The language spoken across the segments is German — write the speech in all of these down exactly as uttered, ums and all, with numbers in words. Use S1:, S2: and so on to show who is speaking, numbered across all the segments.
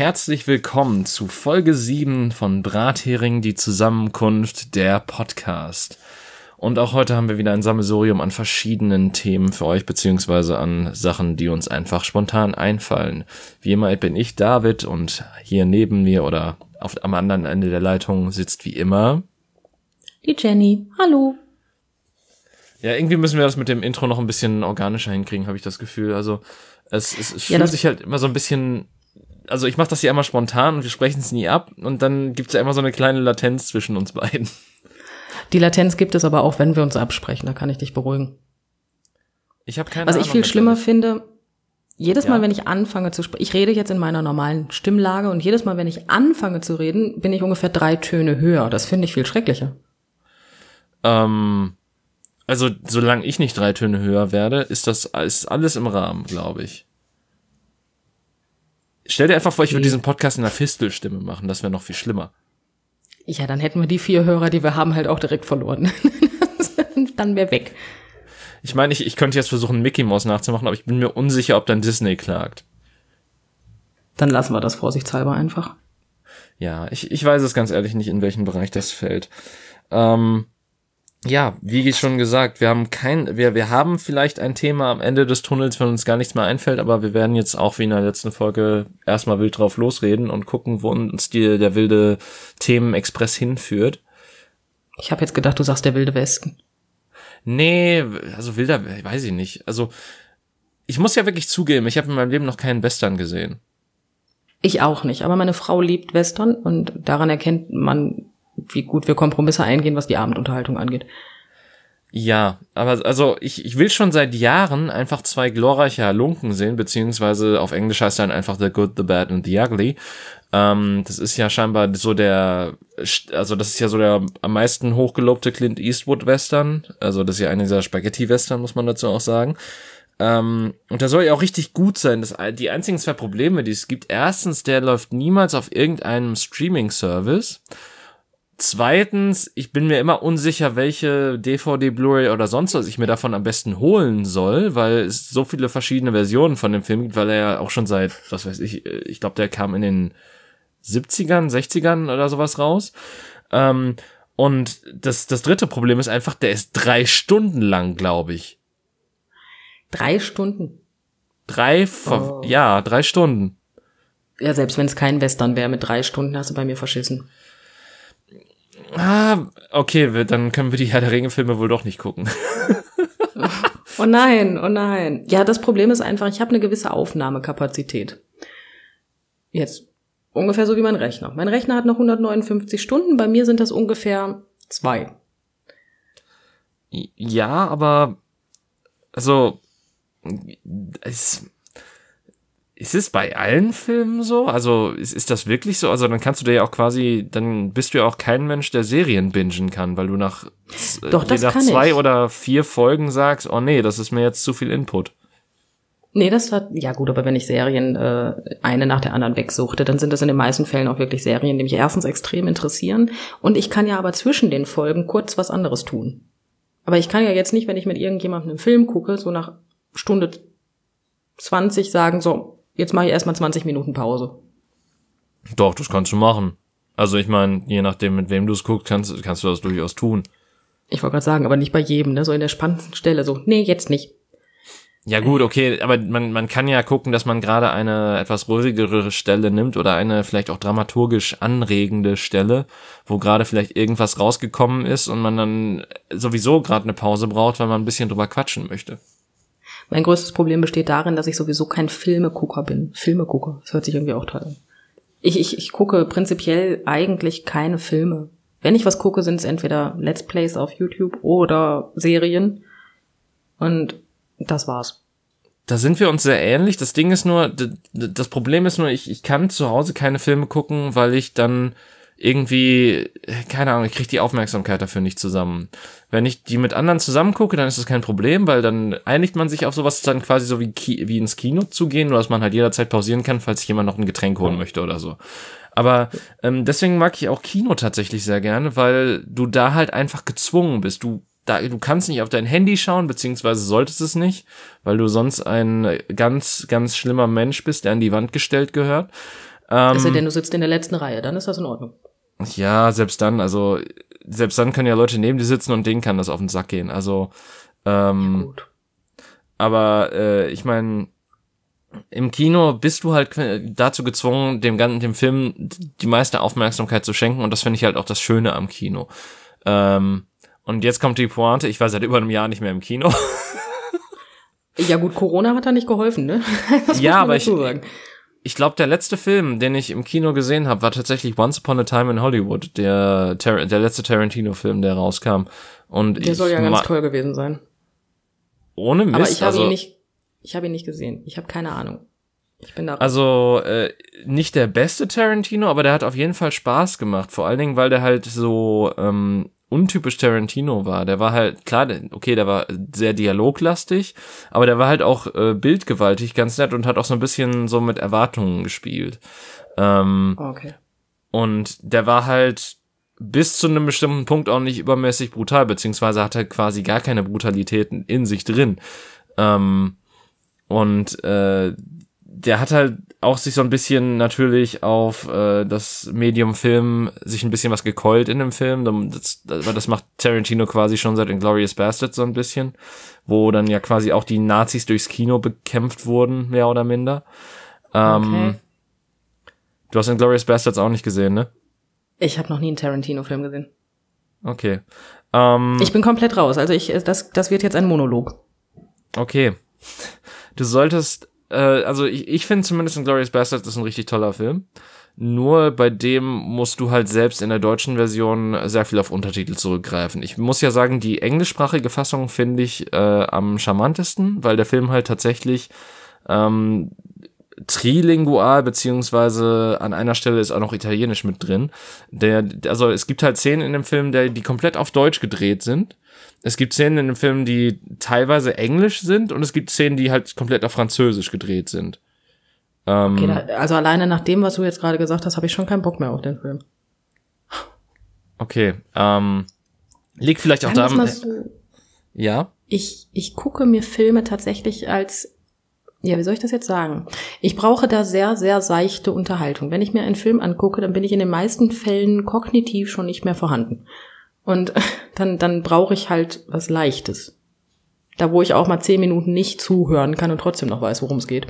S1: herzlich willkommen zu Folge sieben von Brathering, die Zusammenkunft, der Podcast. Und auch heute haben wir wieder ein Sammelsurium an verschiedenen Themen für euch, beziehungsweise an Sachen, die uns einfach spontan einfallen. Wie immer bin ich David und hier neben mir oder auf, am anderen Ende der Leitung sitzt wie immer
S2: die Jenny. Hallo.
S1: Ja, irgendwie müssen wir das mit dem Intro noch ein bisschen organischer hinkriegen, habe ich das Gefühl. Also es, es, es
S2: ja,
S1: fühlt sich halt immer so ein bisschen... Also ich mache das ja immer spontan und wir sprechen es nie ab und dann gibt's ja immer so eine kleine Latenz zwischen uns beiden.
S2: Die Latenz gibt es aber auch, wenn wir uns absprechen, da kann ich dich beruhigen.
S1: Ich habe keine
S2: Was
S1: Ahnung.
S2: ich viel schlimmer finde, jedes
S1: Ja.
S2: Mal, wenn ich anfange zu sprechen, ich rede jetzt in meiner normalen Stimmlage und jedes Mal, wenn ich anfange zu reden, bin ich ungefähr drei Töne höher. Das finde ich viel schrecklicher.
S1: Ähm, also solange ich nicht drei Töne höher werde, ist das ist alles im Rahmen, glaube ich. Stell dir einfach vor, ich würde
S2: Okay.
S1: diesen Podcast in einer Fistelstimme machen, das wäre noch viel schlimmer.
S2: Ja, dann hätten wir die vier Hörer, die wir haben, halt auch direkt verloren. Dann wäre weg.
S1: Ich meine, ich, ich könnte jetzt versuchen, Mickey Mouse nachzumachen, aber ich bin mir unsicher, ob dann Disney klagt.
S2: Dann lassen wir das vorsichtshalber einfach.
S1: Ja, ich, ich weiß es ganz ehrlich nicht, in welchen Bereich das fällt. Ähm, ja, wie schon gesagt, wir haben kein, wir, wir haben vielleicht ein Thema am Ende des Tunnels, wenn uns gar nichts mehr einfällt, aber wir werden jetzt auch wie in der letzten Folge erstmal wild drauf losreden und gucken, wo uns die, der wilde Themenexpress hinführt.
S2: Ich habe jetzt gedacht, du sagst der Wilde Westen.
S1: Nee, also wilder, weiß ich nicht. Also, ich muss ja wirklich zugeben, ich habe in meinem Leben noch keinen Western gesehen.
S2: Ich auch nicht, aber meine Frau liebt Western und daran erkennt man, wie gut wir Kompromisse eingehen, was die Abendunterhaltung angeht.
S1: Ja, aber also ich, ich will schon seit Jahren einfach zwei glorreiche Halunken sehen, beziehungsweise auf Englisch heißt dann einfach The Good, The Bad and The Ugly. Ähm, das ist ja scheinbar so der, also das ist ja so der am meisten hochgelobte Clint Eastwood Western. Also das ist ja einer dieser Spaghetti-Western, muss man dazu auch sagen. Ähm, und der soll ja auch richtig gut sein. Das, die einzigen zwei Probleme, die es gibt, erstens, der läuft niemals auf irgendeinem Streaming-Service. Zweitens, ich bin mir immer unsicher, welche D V D, Blu-ray oder sonst was ich mir davon am besten holen soll, weil es so viele verschiedene Versionen von dem Film gibt, weil er ja auch schon seit, was weiß ich, ich glaube, der kam in den siebzigern, sechzigern oder sowas raus. Ähm, und das, das dritte Problem ist einfach, der ist drei Stunden lang, glaube ich.
S2: Drei Stunden?
S1: Drei, oh. ja, drei Stunden.
S2: Ja, selbst wenn es kein Western wäre, mit drei Stunden hast du bei mir verschissen.
S1: Ah, okay, dann können wir die Herr der Ringe-Filme wohl doch nicht gucken.
S2: Oh nein, oh nein. Ja, das Problem ist einfach, ich habe eine gewisse Aufnahmekapazität. Jetzt ungefähr so wie mein Rechner. Mein Rechner hat noch hundertneunundfünfzig Stunden, bei mir sind das ungefähr zwei.
S1: Ja, aber also es... Ist es bei allen Filmen so? Also ist, ist das wirklich so? Also dann kannst du dir ja auch quasi, dann bist du ja auch kein Mensch, der Serien bingen kann, weil du nach,
S2: Doch, das
S1: nach
S2: kann
S1: zwei
S2: ich.
S1: oder vier Folgen sagst, oh nee, das ist mir jetzt zu viel Input.
S2: Nee, das hat, ja gut, aber wenn ich Serien äh, eine nach der anderen wegsuchte, dann sind das in den meisten Fällen auch wirklich Serien, die mich erstens extrem interessieren und ich kann ja aber zwischen den Folgen kurz was anderes tun. Aber ich kann ja jetzt nicht, wenn ich mit irgendjemandem einen Film gucke, so nach Stunde zwanzig sagen, so, jetzt mache ich erstmal zwanzig Minuten Pause.
S1: Doch, das kannst du machen. Also ich meine, je nachdem, mit wem du es guckst, kannst, kannst du das durchaus tun.
S2: Ich wollte gerade sagen, aber nicht bei jedem, ne? So in der spannendsten Stelle, so, nee, jetzt nicht.
S1: Ja gut, okay, aber man, man kann ja gucken, dass man gerade eine etwas ruhigere Stelle nimmt oder eine vielleicht auch dramaturgisch anregende Stelle, wo gerade vielleicht irgendwas rausgekommen ist und man dann sowieso gerade eine Pause braucht, weil man ein bisschen drüber quatschen möchte.
S2: Mein größtes Problem besteht darin, dass ich sowieso kein Filmegucker bin. Filmegucker, das hört sich irgendwie auch toll an. Ich, ich, ich gucke prinzipiell eigentlich keine Filme. Wenn ich was gucke, sind es entweder Let's Plays auf YouTube oder Serien. Und das war's.
S1: Da sind wir uns sehr ähnlich. Das Ding ist nur, das Problem ist nur, ich, ich kann zu Hause keine Filme gucken, weil ich dann irgendwie, keine Ahnung, ich kriege die Aufmerksamkeit dafür nicht zusammen. Wenn ich die mit anderen zusammen gucke, dann ist das kein Problem, weil dann einigt man sich auf sowas, dann quasi so wie, Ki- wie ins Kino zu gehen, nur dass man halt jederzeit pausieren kann, falls sich jemand noch ein Getränk holen möchte oder so. Aber ähm, deswegen mag ich auch Kino tatsächlich sehr gerne, weil du da halt einfach gezwungen bist. Du da, du kannst nicht auf dein Handy schauen, beziehungsweise solltest es nicht, weil du sonst ein ganz, ganz schlimmer Mensch bist, der an die Wand gestellt gehört. Ähm,
S2: es sei denn, du sitzt in der letzten Reihe, dann ist das in Ordnung.
S1: Ja, selbst dann, also selbst dann können ja Leute neben dir sitzen und denen kann das auf den Sack gehen. Also, ähm,
S2: Ja, gut.
S1: aber äh, ich meine, im Kino bist du halt dazu gezwungen, dem ganzen dem Film die meiste Aufmerksamkeit zu schenken und das finde ich halt auch das Schöne am Kino. Ähm, und jetzt kommt die Pointe, ich war seit über einem Jahr nicht mehr im Kino.
S2: Ja gut, Corona hat da nicht geholfen, ne? Das
S1: Ja,
S2: muss man
S1: aber ich,
S2: dazu sagen.
S1: ich glaube, der letzte Film, den ich im Kino gesehen habe, war tatsächlich Once Upon a Time in Hollywood, der Tar- der letzte Tarantino-Film, der rauskam. Und
S2: Der soll ja
S1: ich
S2: ganz
S1: ma-
S2: toll gewesen sein.
S1: ohne Mist.
S2: Aber ich habe
S1: also,
S2: ihn nicht, ich habe ihn nicht gesehen. Ich habe keine Ahnung. Ich bin da.
S1: Also äh, nicht der beste Tarantino, aber der hat auf jeden Fall Spaß gemacht. Vor allen Dingen, weil der halt so ähm, untypisch Tarantino war. Der war halt, klar, okay, der war sehr dialoglastig, aber der war halt auch äh, bildgewaltig, ganz nett und hat auch so ein bisschen so mit Erwartungen gespielt. Ähm,
S2: Okay.
S1: und der war halt bis zu einem bestimmten Punkt auch nicht übermäßig brutal, beziehungsweise hat er quasi gar keine Brutalitäten in sich drin. Ähm, und äh, der hat halt auch sich so ein bisschen natürlich auf äh, das Medium Film sich ein bisschen was gekeult in dem Film. Das, das, das macht Tarantino quasi schon seit Inglourious Basterds so ein bisschen, wo dann ja quasi auch die Nazis durchs Kino bekämpft wurden, mehr oder minder. Ähm,
S2: Okay.
S1: Du hast Inglourious Basterds auch nicht gesehen, ne?
S2: Ich habe noch nie einen Tarantino-Film gesehen.
S1: Okay. Ähm,
S2: Ich bin komplett raus. Also ich, das, das wird jetzt ein Monolog.
S1: okay. Du solltest also ich, ich finde zumindest Inglourious Basterds ist ein richtig toller Film. Nur bei dem musst du halt selbst in der deutschen Version sehr viel auf Untertitel zurückgreifen. Ich muss ja sagen, die englischsprachige Fassung finde ich äh, am charmantesten, weil der Film halt tatsächlich ähm, trilingual, beziehungsweise an einer Stelle ist auch noch Italienisch mit drin. Der, also es gibt halt Szenen in dem Film, der, die komplett auf Deutsch gedreht sind. Es gibt Szenen in dem Film, die teilweise Englisch sind und es gibt Szenen, die halt komplett auf Französisch gedreht sind. Ähm,
S2: Okay, da, also alleine nach dem, was du jetzt gerade gesagt hast, habe ich schon keinen Bock mehr auf den Film.
S1: Okay, ähm, liegt vielleicht auch
S2: Sagen wir's
S1: daran.
S2: mal so,
S1: Ja?
S2: ich, ich gucke mir Filme tatsächlich als, ja, wie soll ich das jetzt sagen? Ich brauche da sehr, sehr seichte Unterhaltung. Wenn ich mir einen Film angucke, dann bin ich in den meisten Fällen kognitiv schon nicht mehr vorhanden. Und dann, dann brauche ich halt was Leichtes. Da, wo ich auch mal zehn Minuten nicht zuhören kann und trotzdem noch weiß, worum es geht.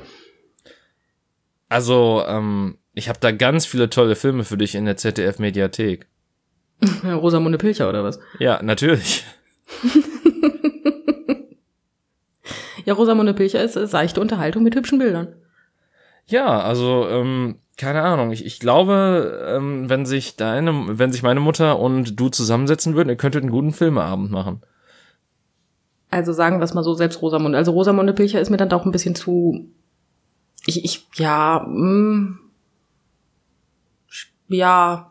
S1: Also, ähm, ich habe da ganz viele tolle Filme für dich in der Z D F-Mediathek.
S2: Rosamunde Pilcher oder was?
S1: Ja, natürlich.
S2: Ja, Rosamunde Pilcher ist äh, seichte Unterhaltung mit hübschen Bildern.
S1: Ja, also, ähm, keine Ahnung. Ich, ich glaube, ähm, wenn sich deine, wenn sich meine Mutter und du zusammensetzen würden, ihr könntet einen guten Filmeabend machen.
S2: Also sagen wir es mal so, selbst Rosamunde. Also Rosamunde Pilcher ist mir dann doch ein bisschen zu, ich, ich, ja, mh, ja,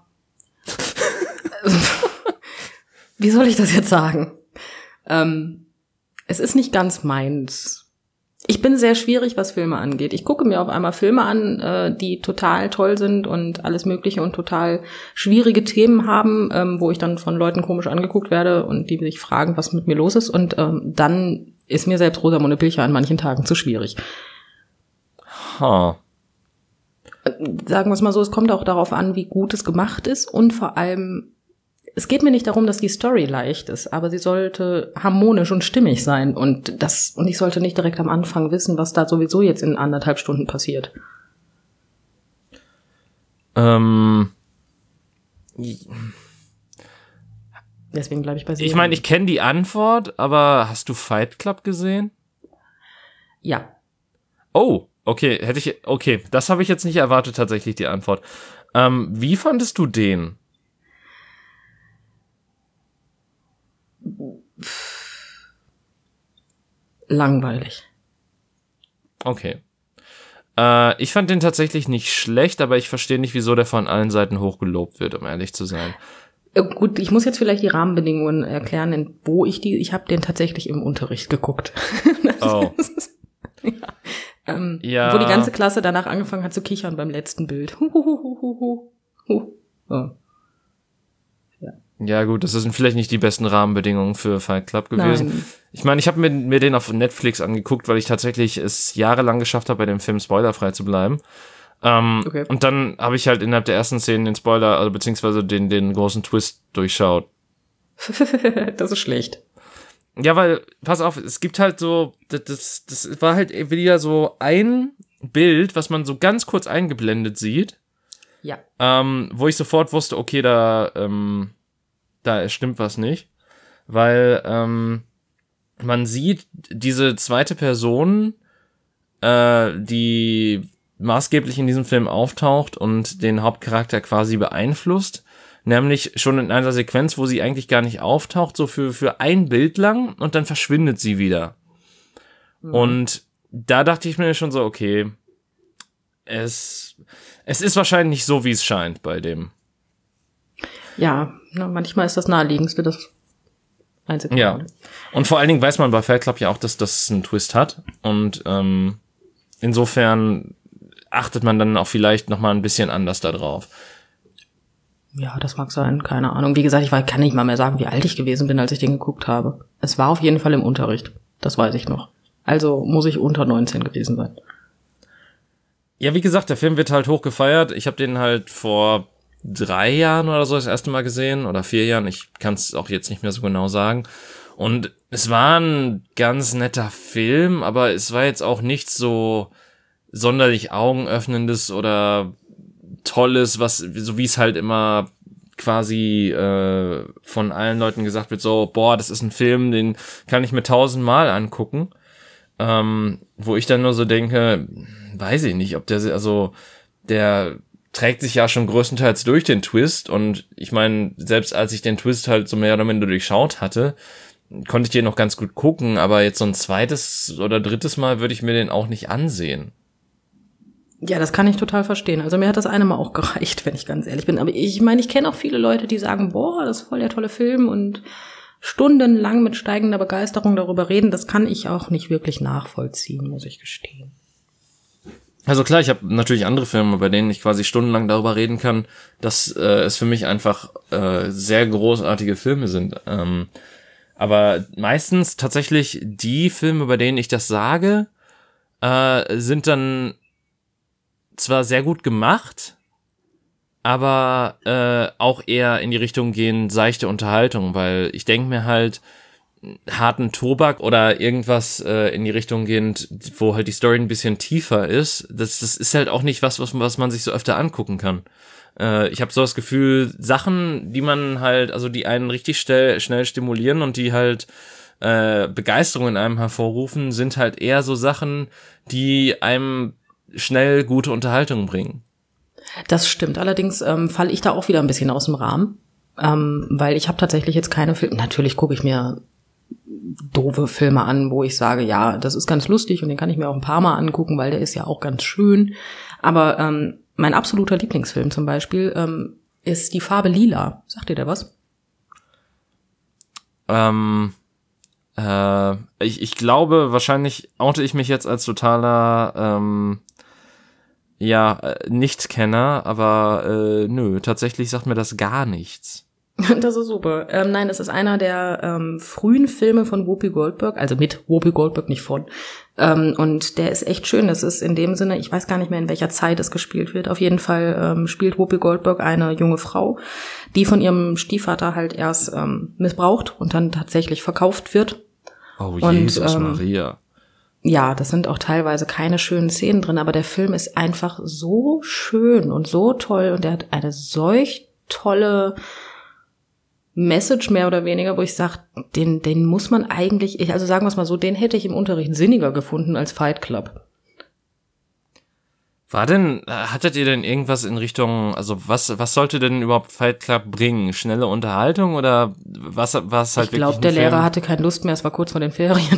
S2: wie soll ich das jetzt sagen? Ähm, es ist nicht ganz meins. Ich bin sehr schwierig, was Filme angeht. Ich gucke mir auf einmal Filme an, äh, die total toll sind und alles Mögliche und total schwierige Themen haben, ähm, wo ich dann von Leuten komisch angeguckt werde und die sich fragen, was mit mir los ist. Und ähm, dann ist mir selbst Rosamunde Pilcher an manchen Tagen zu schwierig.
S1: Ha.
S2: Sagen wir es mal so, es kommt auch darauf an, wie gut es gemacht ist und vor allem, es geht mir nicht darum, dass die Story leicht ist, aber sie sollte harmonisch und stimmig sein und das und ich sollte nicht direkt am Anfang wissen, was da sowieso jetzt in anderthalb Stunden passiert.
S1: Ähm.
S2: Deswegen bleibe ich bei sie.
S1: Ich meine, ich kenne die Antwort, aber hast du Fight Club gesehen?
S2: Ja.
S1: Oh, okay, hätte ich, okay, das habe ich jetzt nicht erwartet, tatsächlich die Antwort. Ähm, wie fandest du den?
S2: Langweilig.
S1: Okay. Äh, ich fand den tatsächlich nicht schlecht, aber ich verstehe nicht, wieso der von allen Seiten hochgelobt wird, um ehrlich zu sein.
S2: Äh, Gut, ich muss jetzt vielleicht die Rahmenbedingungen erklären, in- wo ich die, ich habe den tatsächlich im Unterricht geguckt. Das
S1: Oh.
S2: ist- ja. Ähm,
S1: Ja.
S2: Wo die ganze Klasse danach angefangen hat zu kichern beim letzten Bild. Huhuhuhuhu. Huh. Oh.
S1: Ja gut, das sind vielleicht nicht die besten Rahmenbedingungen für Fight Club gewesen.
S2: Nein.
S1: Ich meine, ich habe mir, mir den auf Netflix angeguckt, weil ich tatsächlich es jahrelang geschafft habe, bei dem Film spoilerfrei zu bleiben. Ähm,
S2: Okay.
S1: Und dann habe ich halt innerhalb der ersten Szenen den Spoiler, also beziehungsweise den, den großen Twist durchschaut.
S2: Das ist schlecht.
S1: Ja, weil, pass auf, es gibt halt so, das, das, das war halt wieder so ein Bild, was man so ganz kurz eingeblendet sieht,
S2: Ja.
S1: ähm, wo ich sofort wusste, okay, da, ähm, da stimmt was nicht, weil ähm, man sieht diese zweite Person, äh, die maßgeblich in diesem Film auftaucht und den Hauptcharakter quasi beeinflusst, nämlich schon in einer Sequenz, wo sie eigentlich gar nicht auftaucht, so für, für ein Bild lang und dann verschwindet sie wieder. Mhm. Und da dachte ich mir schon so, okay, es, es ist wahrscheinlich nicht so, wie es scheint bei dem.
S2: Ja, na, manchmal ist das naheliegendste, das einzige.
S1: Ja, und vor allen Dingen weiß man bei Fight Club ja auch, dass das einen Twist hat und ähm, insofern achtet man dann auch vielleicht noch mal ein bisschen anders da drauf.
S2: Ja, das mag sein, keine Ahnung. Wie gesagt, ich kann nicht mal mehr sagen, wie alt ich gewesen bin, als ich den geguckt habe. Es war auf jeden Fall im Unterricht, das weiß ich noch. Also muss ich unter neunzehn gewesen sein.
S1: Ja, wie gesagt, der Film wird halt hoch gefeiert. Ich habe den halt vor drei Jahren oder so das erste Mal gesehen oder vier Jahren. Ich kann es auch jetzt nicht mehr so genau sagen. Und es war ein ganz netter Film, aber es war jetzt auch nichts so sonderlich augenöffnendes oder Tolles, was so wie es halt immer quasi äh, von allen Leuten gesagt wird, so, boah, das ist ein Film, den kann ich mir tausendmal angucken. Ähm, wo ich dann nur so denke, weiß ich nicht, ob der, also der trägt sich ja schon größtenteils durch den Twist und ich meine, selbst als ich den Twist halt so mehr oder minder durchschaut hatte, konnte ich den noch ganz gut gucken, aber jetzt so ein zweites oder drittes Mal würde ich mir den auch nicht ansehen.
S2: Ja, das kann ich total verstehen. Also mir hat das eine Mal auch gereicht, wenn ich ganz ehrlich bin. Aber ich meine, ich kenne auch viele Leute, die sagen, boah, das ist voll der tolle Film und stundenlang mit steigender Begeisterung darüber reden. Das kann ich auch nicht wirklich nachvollziehen, muss ich gestehen.
S1: Also klar, ich habe natürlich andere Filme, bei denen ich quasi stundenlang darüber reden kann, dass äh, es für mich einfach äh, sehr großartige Filme sind. Ähm, aber meistens tatsächlich die Filme, bei denen ich das sage, äh, sind dann zwar sehr gut gemacht, aber äh, auch eher in die Richtung gehen seichte Unterhaltung, weil ich denke mir halt, harten Tobak oder irgendwas äh, in die Richtung gehend, wo halt die Story ein bisschen tiefer ist, das, das ist halt auch nicht was, was, was man sich so öfter angucken kann. Äh, ich habe so das Gefühl, Sachen, die man halt, also die einen richtig schnell, schnell stimulieren und die halt äh, Begeisterung in einem hervorrufen, sind halt eher so Sachen, die einem schnell gute Unterhaltung bringen.
S2: Das stimmt. Allerdings ähm, falle ich da auch wieder ein bisschen aus dem Rahmen, ähm, weil ich habe tatsächlich jetzt keine Filme. Natürlich gucke ich mir doofe Filme an, wo ich sage, ja, das ist ganz lustig und den kann ich mir auch ein paar Mal angucken, weil der ist ja auch ganz schön. Aber ähm, mein absoluter Lieblingsfilm zum Beispiel ähm, ist Die Farbe Lila. Sagt dir der was?
S1: Ähm, äh, ich, ich glaube, wahrscheinlich oute ich mich jetzt als totaler ähm, ja, äh, Nichtkenner, aber äh, nö, tatsächlich sagt mir das gar nichts.
S2: Das ist super. Ähm, nein, es ist einer der ähm, frühen Filme von Whoopi Goldberg, also mit Whoopi Goldberg, nicht von. Ähm, und der ist echt schön. Das ist in dem Sinne, ich weiß gar nicht mehr, in welcher Zeit es gespielt wird. Auf jeden Fall ähm, spielt Whoopi Goldberg eine junge Frau, die von ihrem Stiefvater halt erst ähm, missbraucht und dann tatsächlich verkauft wird.
S1: Oh
S2: und,
S1: Jesus
S2: ähm,
S1: Maria.
S2: Ja, das sind auch teilweise keine schönen Szenen drin, aber der Film ist einfach so schön und so toll und er hat eine solch tolle Message mehr oder weniger, wo ich sage, den, den muss man eigentlich, also sagen wir es mal so, den hätte ich im Unterricht sinniger gefunden als Fight Club.
S1: War denn, hattet ihr denn irgendwas in Richtung, also was, was sollte denn überhaupt Fight Club bringen? Schnelle Unterhaltung oder was, was halt
S2: ich glaub,
S1: wirklich? Ich glaube,
S2: der Lehrer hatte keine Lust mehr, es war kurz vor den Ferien.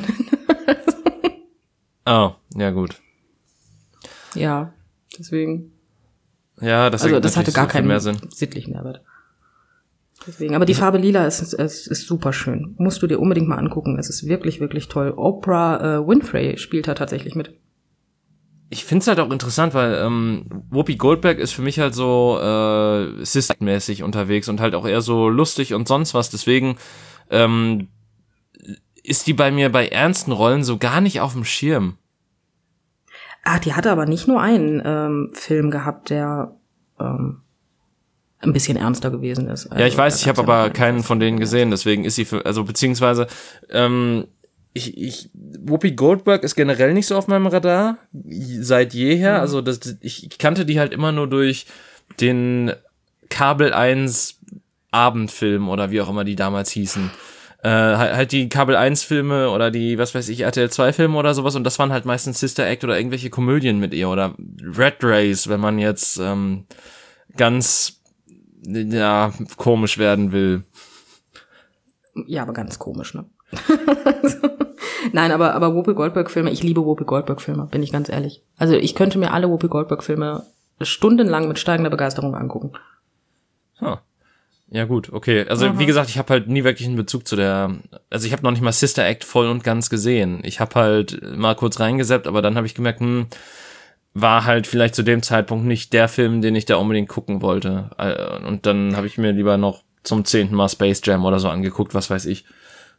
S1: Oh, ja gut.
S2: Ja, deswegen.
S1: Ja, das
S2: also das hatte gar
S1: so
S2: keinen
S1: mehr Sinn.
S2: sittlichen Mehrwert. Deswegen, aber die Farbe Lila ist, ist, ist super schön. Musst du dir unbedingt mal angucken. Es ist wirklich, wirklich toll. Oprah äh, Winfrey spielt da tatsächlich mit.
S1: Ich find's halt auch interessant, weil ähm, Whoopi Goldberg ist für mich halt so äh, Sister-mäßig unterwegs und halt auch eher so lustig und sonst was. Deswegen ähm, ist die bei mir bei ernsten Rollen so gar nicht auf dem Schirm.
S2: Ah, die hatte aber nicht nur einen ähm, Film gehabt, der ähm, ein bisschen ernster gewesen ist. Also,
S1: ja, ich weiß, ich habe
S2: ja
S1: aber keinen von denen gesehen, deswegen ist sie für, also beziehungsweise ähm, ich, ich, Whoopi Goldberg ist generell nicht so auf meinem Radar, seit jeher, mhm. also das, ich kannte die halt immer nur durch den Kabel eins Abendfilm oder wie auch immer die damals hießen. Äh, halt die Kabel eins Filme oder die, was weiß ich, R T L zwei Filme oder sowas und das waren halt meistens Sister Act oder irgendwelche Komödien mit ihr oder Red Race, wenn man jetzt ähm, ganz ja komisch werden will.
S2: Ja, aber ganz komisch, ne? Nein, aber, aber Whoopi Goldberg-Filme, ich liebe Whoopi Goldberg-Filme, bin ich ganz ehrlich. Also ich könnte mir alle Whoopi Goldberg-Filme stundenlang mit steigender Begeisterung angucken.
S1: Huh. Ja gut, okay. Also
S2: Aha.
S1: wie gesagt, ich habe halt nie wirklich einen Bezug zu der, also ich habe noch nicht mal Sister Act voll und ganz gesehen. Ich habe halt mal kurz reingesappt, aber dann habe ich gemerkt, hm, war halt vielleicht zu dem Zeitpunkt nicht der Film, den ich da unbedingt gucken wollte. Und dann habe ich mir lieber noch zum zehnten Mal Space Jam oder so angeguckt, was weiß ich.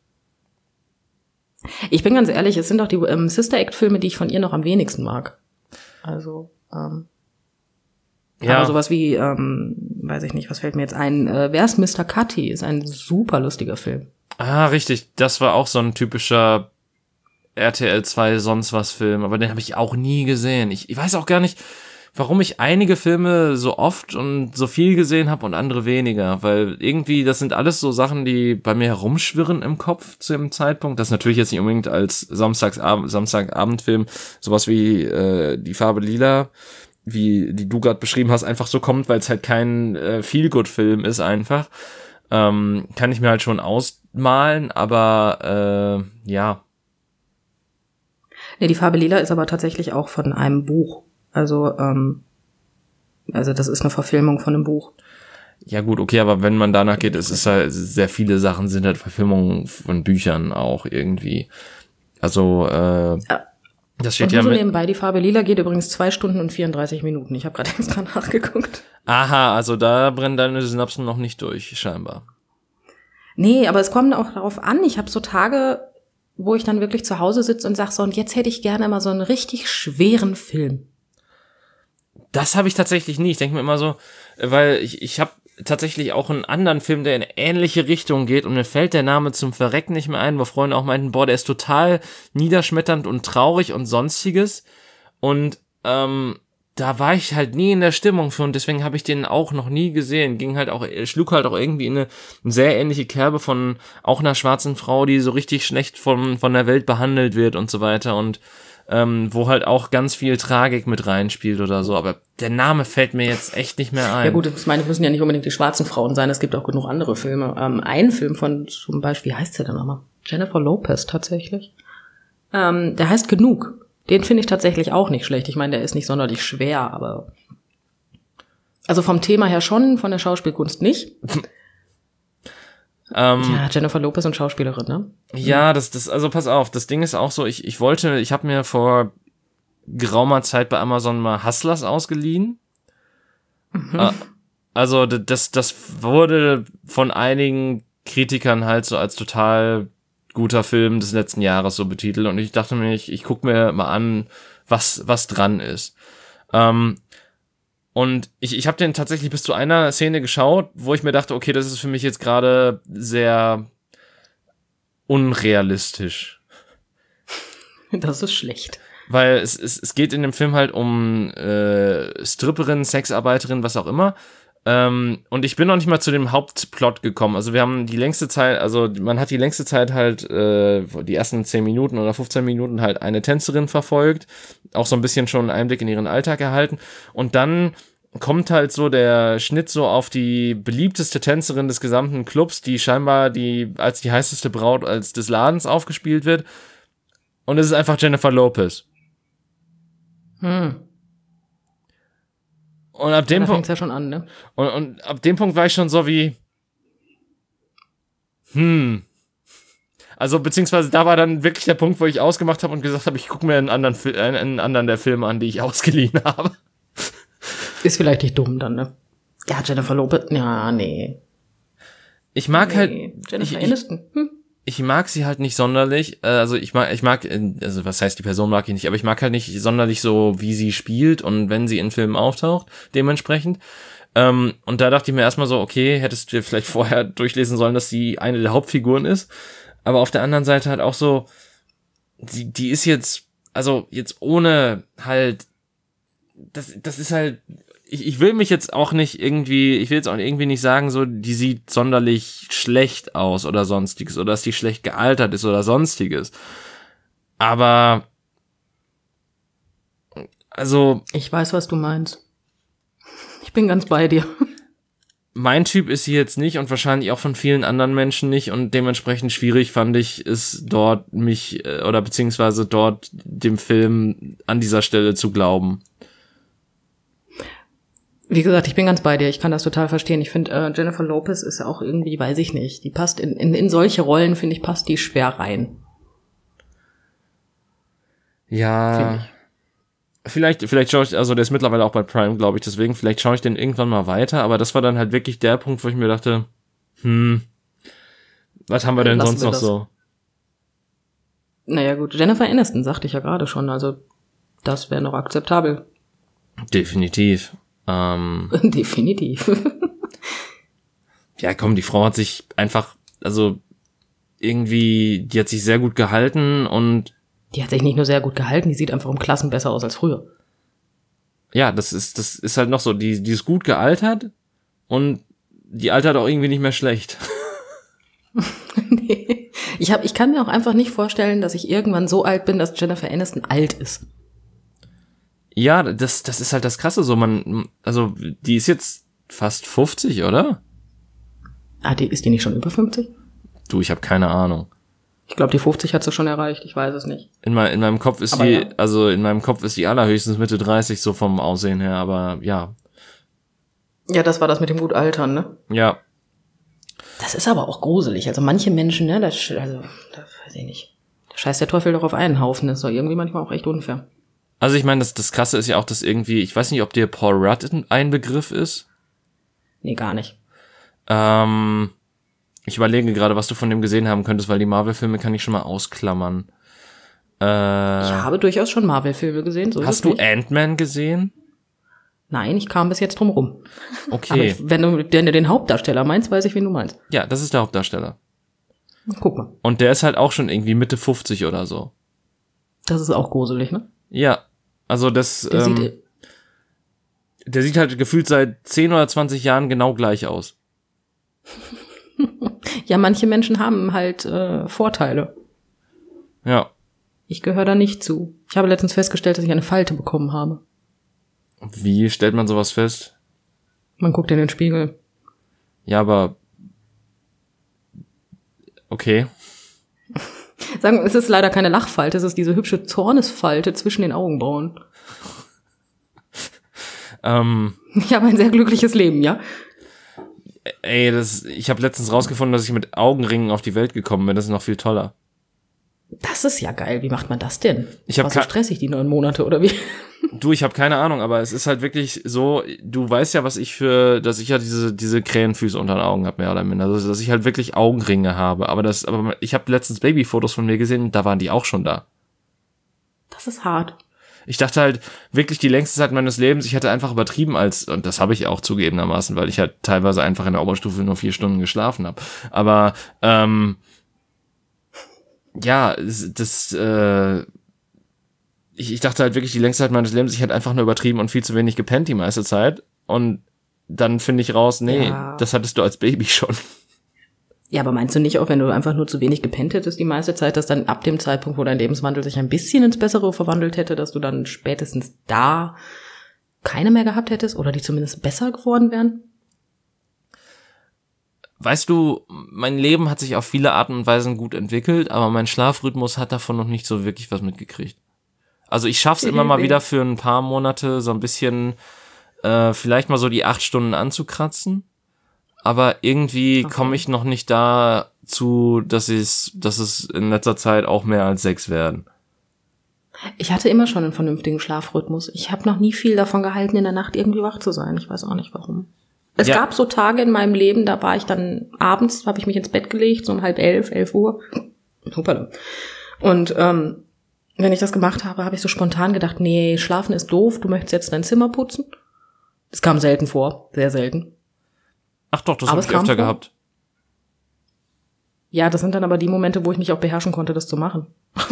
S2: Ich bin ganz ehrlich, es sind auch die ähm, Sister Act-Filme, die ich von ihr noch am wenigsten mag. Also, ähm, ja. Aber sowas wie, ähm, weiß ich nicht, was fällt mir jetzt ein, äh, Wer ist Mister Cutty? Ist ein super lustiger Film.
S1: Ah, richtig, das war auch so ein typischer R T L zwei sonst was Film, aber den habe ich auch nie gesehen. Ich, ich weiß auch gar nicht, warum ich einige Filme so oft und so viel gesehen habe und andere weniger, weil irgendwie, das sind alles so Sachen, die bei mir herumschwirren im Kopf zu dem Zeitpunkt. Das ist natürlich jetzt nicht unbedingt als Samstagsabend, Samstagabendfilm sowas wie äh, Die Farbe Lila, wie die du gerade beschrieben hast, einfach so kommt, weil es halt kein äh, Feel-Good-Film ist einfach. Ähm, kann ich mir halt schon ausmalen, aber äh, ja.
S2: Nee, Die Farbe Lila ist aber tatsächlich auch von einem Buch. Also, ähm, also das ist eine Verfilmung von einem Buch.
S1: Ja gut, okay, aber wenn man danach geht, es ist halt, sehr viele Sachen sind halt Verfilmungen von Büchern auch irgendwie. Also, äh, ja. Das steht
S2: und
S1: ja
S2: so
S1: mit
S2: nebenbei, Die Farbe Lila geht übrigens zwei Stunden und vierunddreißig Minuten. Ich habe gerade extra nachgeguckt.
S1: Aha, also da brennen deine Synapsen noch nicht durch, scheinbar.
S2: Nee, aber es kommt auch darauf an. Ich habe so Tage, wo ich dann wirklich zu Hause sitze und sag so, und jetzt hätte ich gerne mal so einen richtig schweren Film.
S1: Das habe ich tatsächlich nie. Ich denke mir immer so, weil ich, ich habe tatsächlich auch einen anderen Film, der in eine ähnliche Richtung geht und mir fällt der Name zum Verrecken nicht mehr ein, wo Freunde auch meinten, boah, der ist total niederschmetternd und traurig und sonstiges und ähm, da war ich halt nie in der Stimmung für und deswegen habe ich den auch noch nie gesehen. Ging halt auch, schlug halt auch irgendwie in eine sehr ähnliche Kerbe von auch einer schwarzen Frau, die so richtig schlecht von, von der Welt behandelt wird und so weiter und ähm, wo halt auch ganz viel Tragik mit reinspielt oder so, aber der Name fällt mir jetzt echt nicht mehr ein.
S2: Ja gut, ich meine, es müssen ja nicht unbedingt die schwarzen Frauen sein, es gibt auch genug andere Filme. Ähm, ein Film von zum Beispiel, wie heißt der denn nochmal? Jennifer Lopez tatsächlich. Ähm, der heißt Genug. Den finde ich tatsächlich auch nicht schlecht. Ich meine, der ist nicht sonderlich schwer, aber also vom Thema her schon, von der Schauspielkunst nicht. Ähm, ja, Jennifer Lopez und Schauspielerin, ne?
S1: Ja, das, das, also pass auf, das Ding ist auch so, ich, ich wollte, ich habe mir vor geraumer Zeit bei Amazon mal Hustlers ausgeliehen. Mhm. Äh, also das, das wurde von einigen Kritikern halt so als total guter Film des letzten Jahres so betitelt und ich dachte mir, ich, ich guck mir mal an, was, was dran ist. Ähm, Und ich, ich habe den tatsächlich bis zu einer Szene geschaut, wo ich mir dachte, okay, das ist für mich jetzt gerade sehr unrealistisch.
S2: Das ist schlecht.
S1: Weil es, es, es geht in dem Film halt um äh, Stripperin, Sexarbeiterin, was auch immer. Ähm, und ich bin noch nicht mal zu dem Hauptplot gekommen. Also wir haben die längste Zeit, also man hat die längste Zeit halt äh, die ersten zehn Minuten oder fünfzehn Minuten halt eine Tänzerin verfolgt. Auch so ein bisschen schon einen Einblick in ihren Alltag erhalten. Und dann kommt halt so der Schnitt so auf die beliebteste Tänzerin des gesamten Clubs, die scheinbar die als die heißeste Braut als des Ladens aufgespielt wird. Und es ist einfach Jennifer Lopez.
S2: Hm.
S1: Und ab dem
S2: ja, da
S1: Punkt
S2: fängt's ja schon an, ne?
S1: Und, und ab dem Punkt war ich schon so wie hm. Also beziehungsweise da war dann wirklich der Punkt, wo ich ausgemacht habe und gesagt habe, ich gucke mir einen anderen, einen anderen der Filme an, die ich ausgeliehen habe.
S2: Ist vielleicht nicht dumm dann, ne? Ja, Jennifer Lopez, ja, nee.
S1: Ich mag
S2: nee.
S1: halt
S2: Jennifer
S1: ich,
S2: Aniston. Hm.
S1: ich mag sie halt nicht sonderlich, äh, also ich mag, ich mag, also was heißt, die Person mag ich nicht, aber ich mag halt nicht sonderlich so, wie sie spielt und wenn sie in Filmen auftaucht, dementsprechend. Ähm, und da dachte ich mir erstmal so, okay, hättest du dir vielleicht vorher durchlesen sollen, dass sie eine der Hauptfiguren ist. Aber auf der anderen Seite halt auch so, die, die ist jetzt, also jetzt ohne halt, das, das ist halt, ich, ich will mich jetzt auch nicht irgendwie, ich will jetzt auch irgendwie nicht sagen, so, die sieht sonderlich schlecht aus oder sonstiges oder dass die schlecht gealtert ist oder sonstiges. Aber, also.
S2: Ich weiß, was du meinst. Ich bin ganz bei dir.
S1: Mein Typ ist sie jetzt nicht und wahrscheinlich auch von vielen anderen Menschen nicht und dementsprechend schwierig fand ich es dort mich, oder beziehungsweise dort dem Film an dieser Stelle zu glauben.
S2: Wie gesagt, ich bin ganz bei dir. Ich kann das total verstehen. Ich finde, äh, Jennifer Lopez ist auch irgendwie, weiß ich nicht, die passt in, in, in solche Rollen, finde ich, passt die schwer rein.
S1: Ja, vielleicht, vielleicht schaue ich, also der ist mittlerweile auch bei Prime, glaube ich, deswegen, vielleicht schaue ich den irgendwann mal weiter, aber das war dann halt wirklich der Punkt, wo ich mir dachte, hm, was haben wir denn
S2: Lassen
S1: sonst
S2: wir
S1: noch
S2: das.
S1: so?
S2: Naja gut, Jennifer Aniston, sagte ich ja gerade schon, also das wäre noch akzeptabel.
S1: Definitiv. Ähm,
S2: Definitiv.
S1: ja, komm, die Frau hat sich einfach, also irgendwie, die hat sich sehr gut gehalten und
S2: Die hat sich nicht nur sehr gut gehalten, die sieht einfach um Klassen besser aus als früher.
S1: ja, das ist, das ist halt noch so, die, die ist gut gealtert und die altert auch irgendwie nicht mehr schlecht.
S2: Nee. Ich hab, ich kann mir auch einfach nicht vorstellen, dass ich irgendwann so alt bin, dass Jennifer Aniston alt ist.
S1: Ja, das, das ist halt das Krasse, so man, also die ist jetzt fast fünfzig, oder?
S2: Ah, die, ist die nicht schon über fünfzig?
S1: Du, ich habe keine Ahnung.
S2: Ich glaube, die fünfzig hat sie schon erreicht, ich weiß es nicht.
S1: In, mein, in meinem Kopf ist
S2: Aber
S1: die,
S2: ja.
S1: also in meinem Kopf ist die allerhöchstens Mitte dreißig, so vom Aussehen her, aber ja.
S2: Ja, das war das mit dem gut Altern, ne?
S1: Ja.
S2: Das ist aber auch gruselig. Also manche Menschen, ne, das, also, das weiß ich nicht. Da scheißt der Teufel doch auf einen Haufen. Das ist doch irgendwie manchmal auch echt unfair.
S1: Also ich meine, das, das Krasse ist ja auch, dass irgendwie, ich weiß nicht, ob dir Paul Rudd ein Begriff ist.
S2: Nee, gar nicht.
S1: Ähm, ich überlege gerade, was du von dem gesehen haben könntest, weil die Marvel-Filme kann ich schon mal ausklammern. Äh,
S2: Ich habe durchaus schon Marvel-Filme gesehen. So ist
S1: hast
S2: es
S1: du
S2: nicht.
S1: Ant-Man gesehen?
S2: Nein, ich kam bis jetzt drum rum. Aber
S1: Okay.
S2: ich, wenn, du, wenn du den Hauptdarsteller meinst, weiß ich, wen du meinst.
S1: Ja, das ist der Hauptdarsteller.
S2: Guck mal.
S1: Und der ist halt auch schon irgendwie Mitte fünfzig oder so.
S2: Das ist auch gruselig, ne?
S1: Ja, also das,
S2: Der
S1: ähm,
S2: sieht,
S1: der sieht halt gefühlt seit zehn oder zwanzig Jahren genau gleich aus.
S2: ja, manche Menschen haben halt äh, Vorteile.
S1: Ja.
S2: Ich gehöre da nicht zu. Ich habe letztens festgestellt, dass ich eine Falte bekommen habe.
S1: Wie stellt man sowas fest?
S2: Man guckt in den Spiegel.
S1: Ja, aber okay.
S2: Sagen wir, es ist leider keine Lachfalte, es ist diese hübsche Zornesfalte zwischen den Augenbrauen.
S1: Ähm,
S2: Ich habe ein sehr glückliches Leben, ja?
S1: ey, das, ich habe letztens rausgefunden, dass ich mit Augenringen auf die Welt gekommen bin. Das ist noch viel toller.
S2: Das ist ja geil. Wie macht man das denn?
S1: Ich hab
S2: War so
S1: ka-
S2: stressig, die neun Monate, oder wie?
S1: Du, ich habe keine Ahnung, aber es ist halt wirklich so, du weißt ja, was ich für, dass ich ja diese diese Krähenfüße unter den Augen habe, mehr oder minder. Also, dass ich halt wirklich Augenringe habe. Aber das, aber ich habe letztens Babyfotos von mir gesehen, da waren die auch schon da.
S2: Das ist hart.
S1: Ich dachte halt wirklich die längste Zeit meines Lebens, ich hätte einfach übertrieben als, und das habe ich auch zugegebenermaßen, weil ich halt teilweise einfach in der Oberstufe nur vier Stunden geschlafen habe. Aber ähm, ja, das, äh, ich, ich dachte halt wirklich die längste Zeit meines Lebens, ich hätte einfach nur übertrieben und viel zu wenig gepennt die meiste Zeit. Und dann finde ich raus, nee,
S2: Ja.
S1: das hattest du als Baby schon.
S2: Ja, aber meinst du nicht auch, wenn du einfach nur zu wenig gepennt hättest die meiste Zeit, dass dann ab dem Zeitpunkt, wo dein Lebenswandel sich ein bisschen ins Bessere verwandelt hätte, dass du dann spätestens da keine mehr gehabt hättest oder die zumindest besser geworden wären?
S1: Weißt du, mein Leben hat sich auf viele Arten und Weisen gut entwickelt, aber mein Schlafrhythmus hat davon noch nicht so wirklich was mitgekriegt. Also ich schaff's immer mal wieder für ein paar Monate so ein bisschen äh, vielleicht mal so die acht Stunden anzukratzen, aber irgendwie
S2: Okay.
S1: komme ich noch nicht dazu, dass es, dass es in letzter Zeit auch mehr als sechs werden.
S2: Ich hatte immer schon einen vernünftigen Schlafrhythmus. Ich habe noch nie viel davon gehalten, in der Nacht irgendwie wach zu sein. Ich weiß auch nicht warum. Es
S1: ja.
S2: gab so Tage in meinem Leben, da war ich dann abends, habe ich mich ins Bett gelegt, so um halb elf, elf Uhr. Hoppala. Und ähm, wenn ich das gemacht habe, habe ich so spontan gedacht, nee, schlafen ist doof, du möchtest jetzt dein Zimmer putzen. Das kam selten vor, sehr selten.
S1: Ach doch, das habe ich öfter vor. gehabt.
S2: Ja, das sind dann aber die Momente, wo ich mich auch beherrschen konnte, das zu machen.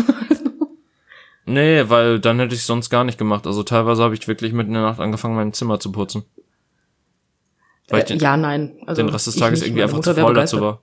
S1: Nee, weil dann hätte ich es sonst gar nicht gemacht. Also teilweise habe ich wirklich mitten in der Nacht angefangen, mein Zimmer zu putzen. Weil
S2: äh,
S1: ich den,
S2: ja, nein. Also
S1: den Rest des Tages
S2: nicht,
S1: irgendwie einfach zu faul dazu war.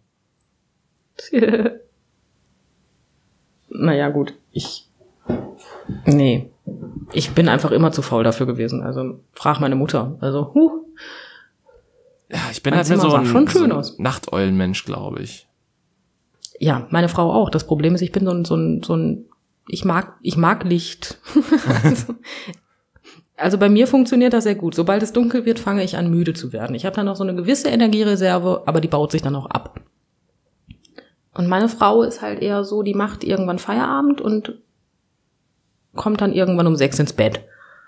S2: Naja, gut. Ich. Nee. Ich bin einfach immer zu faul dafür gewesen. Also frag meine Mutter. Also, huh.
S1: Ja, ich bin mein halt Zimmer mehr so ein,
S2: schon schön
S1: so
S2: aus.
S1: ein Nachteulenmensch, glaube ich.
S2: Ja, meine Frau auch. Das Problem ist, ich bin so ein, so ein, so ein ich mag, ich mag Licht. also, also bei mir funktioniert das sehr gut. Sobald es dunkel wird, fange ich an, müde zu werden. Ich habe dann noch so eine gewisse Energiereserve, aber die baut sich dann auch ab. Und meine Frau ist halt eher so, die macht irgendwann Feierabend und kommt dann irgendwann um sechs ins Bett.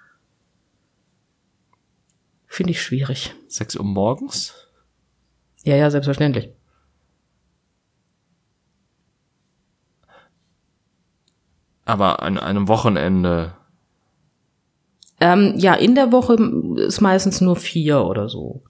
S2: Finde ich schwierig.
S1: Sechs Uhr morgens?
S2: Ja, ja, selbstverständlich.
S1: Aber an einem Wochenende?
S2: Ähm, ja, in der Woche ist meistens nur vier oder so.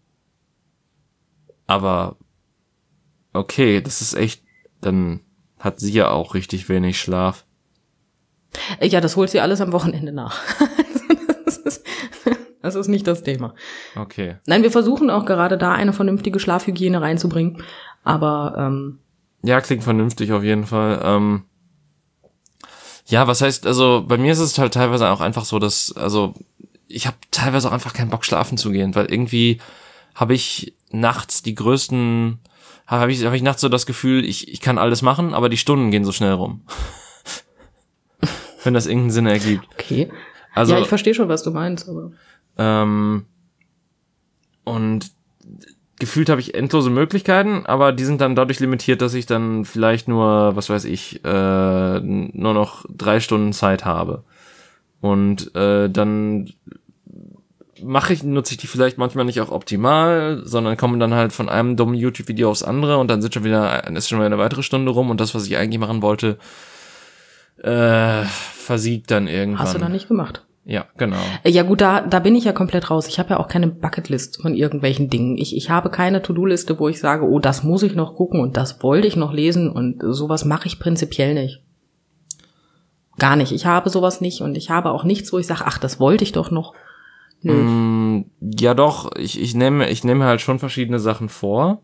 S1: Aber okay, das ist echt, dann hat sie ja auch richtig wenig Schlaf.
S2: Ja, das holt sie alles am Wochenende nach. das, ist, das ist nicht das Thema.
S1: Okay.
S2: Nein, wir versuchen auch gerade da eine vernünftige Schlafhygiene reinzubringen. Aber ähm,
S1: ja, klingt vernünftig auf jeden Fall. Ähm, ja, was heißt, also bei mir ist es halt teilweise auch einfach so, dass, also ich habe teilweise auch einfach keinen Bock, schlafen zu gehen, weil irgendwie habe ich nachts die größten, habe ich, hab ich nachts so das Gefühl, ich, ich kann alles machen, aber die Stunden gehen so schnell rum. Wenn das irgendeinen Sinn ergibt.
S2: Okay.
S1: Also,
S2: ja, ich verstehe schon, was du meinst, aber.
S1: Ähm, und gefühlt habe ich endlose Möglichkeiten, aber die sind dann dadurch limitiert, dass ich dann vielleicht nur, was weiß ich, äh, nur noch drei Stunden Zeit habe. Und äh, dann mache ich, nutze ich die vielleicht manchmal nicht auch optimal, sondern komme dann halt von einem dummen YouTube-Video aufs andere und dann sind schon wieder, ist schon wieder eine weitere Stunde rum und das, was ich eigentlich machen wollte, äh, versiegt dann irgendwann.
S2: Hast du dann nicht gemacht?
S1: Ja, genau.
S2: Ja gut, da da bin ich ja komplett raus. Ich habe ja auch keine Bucketlist von irgendwelchen Dingen. Ich ich habe keine To-Do-Liste, wo ich sage, oh, das muss ich noch gucken und das wollte ich noch lesen und sowas mache ich prinzipiell nicht. Gar nicht. Ich habe sowas nicht und ich habe auch nichts, wo ich sage, ach, das wollte ich doch noch. Nö.
S1: Mm, ja doch, ich ich nehme ich nehme halt schon verschiedene Sachen vor.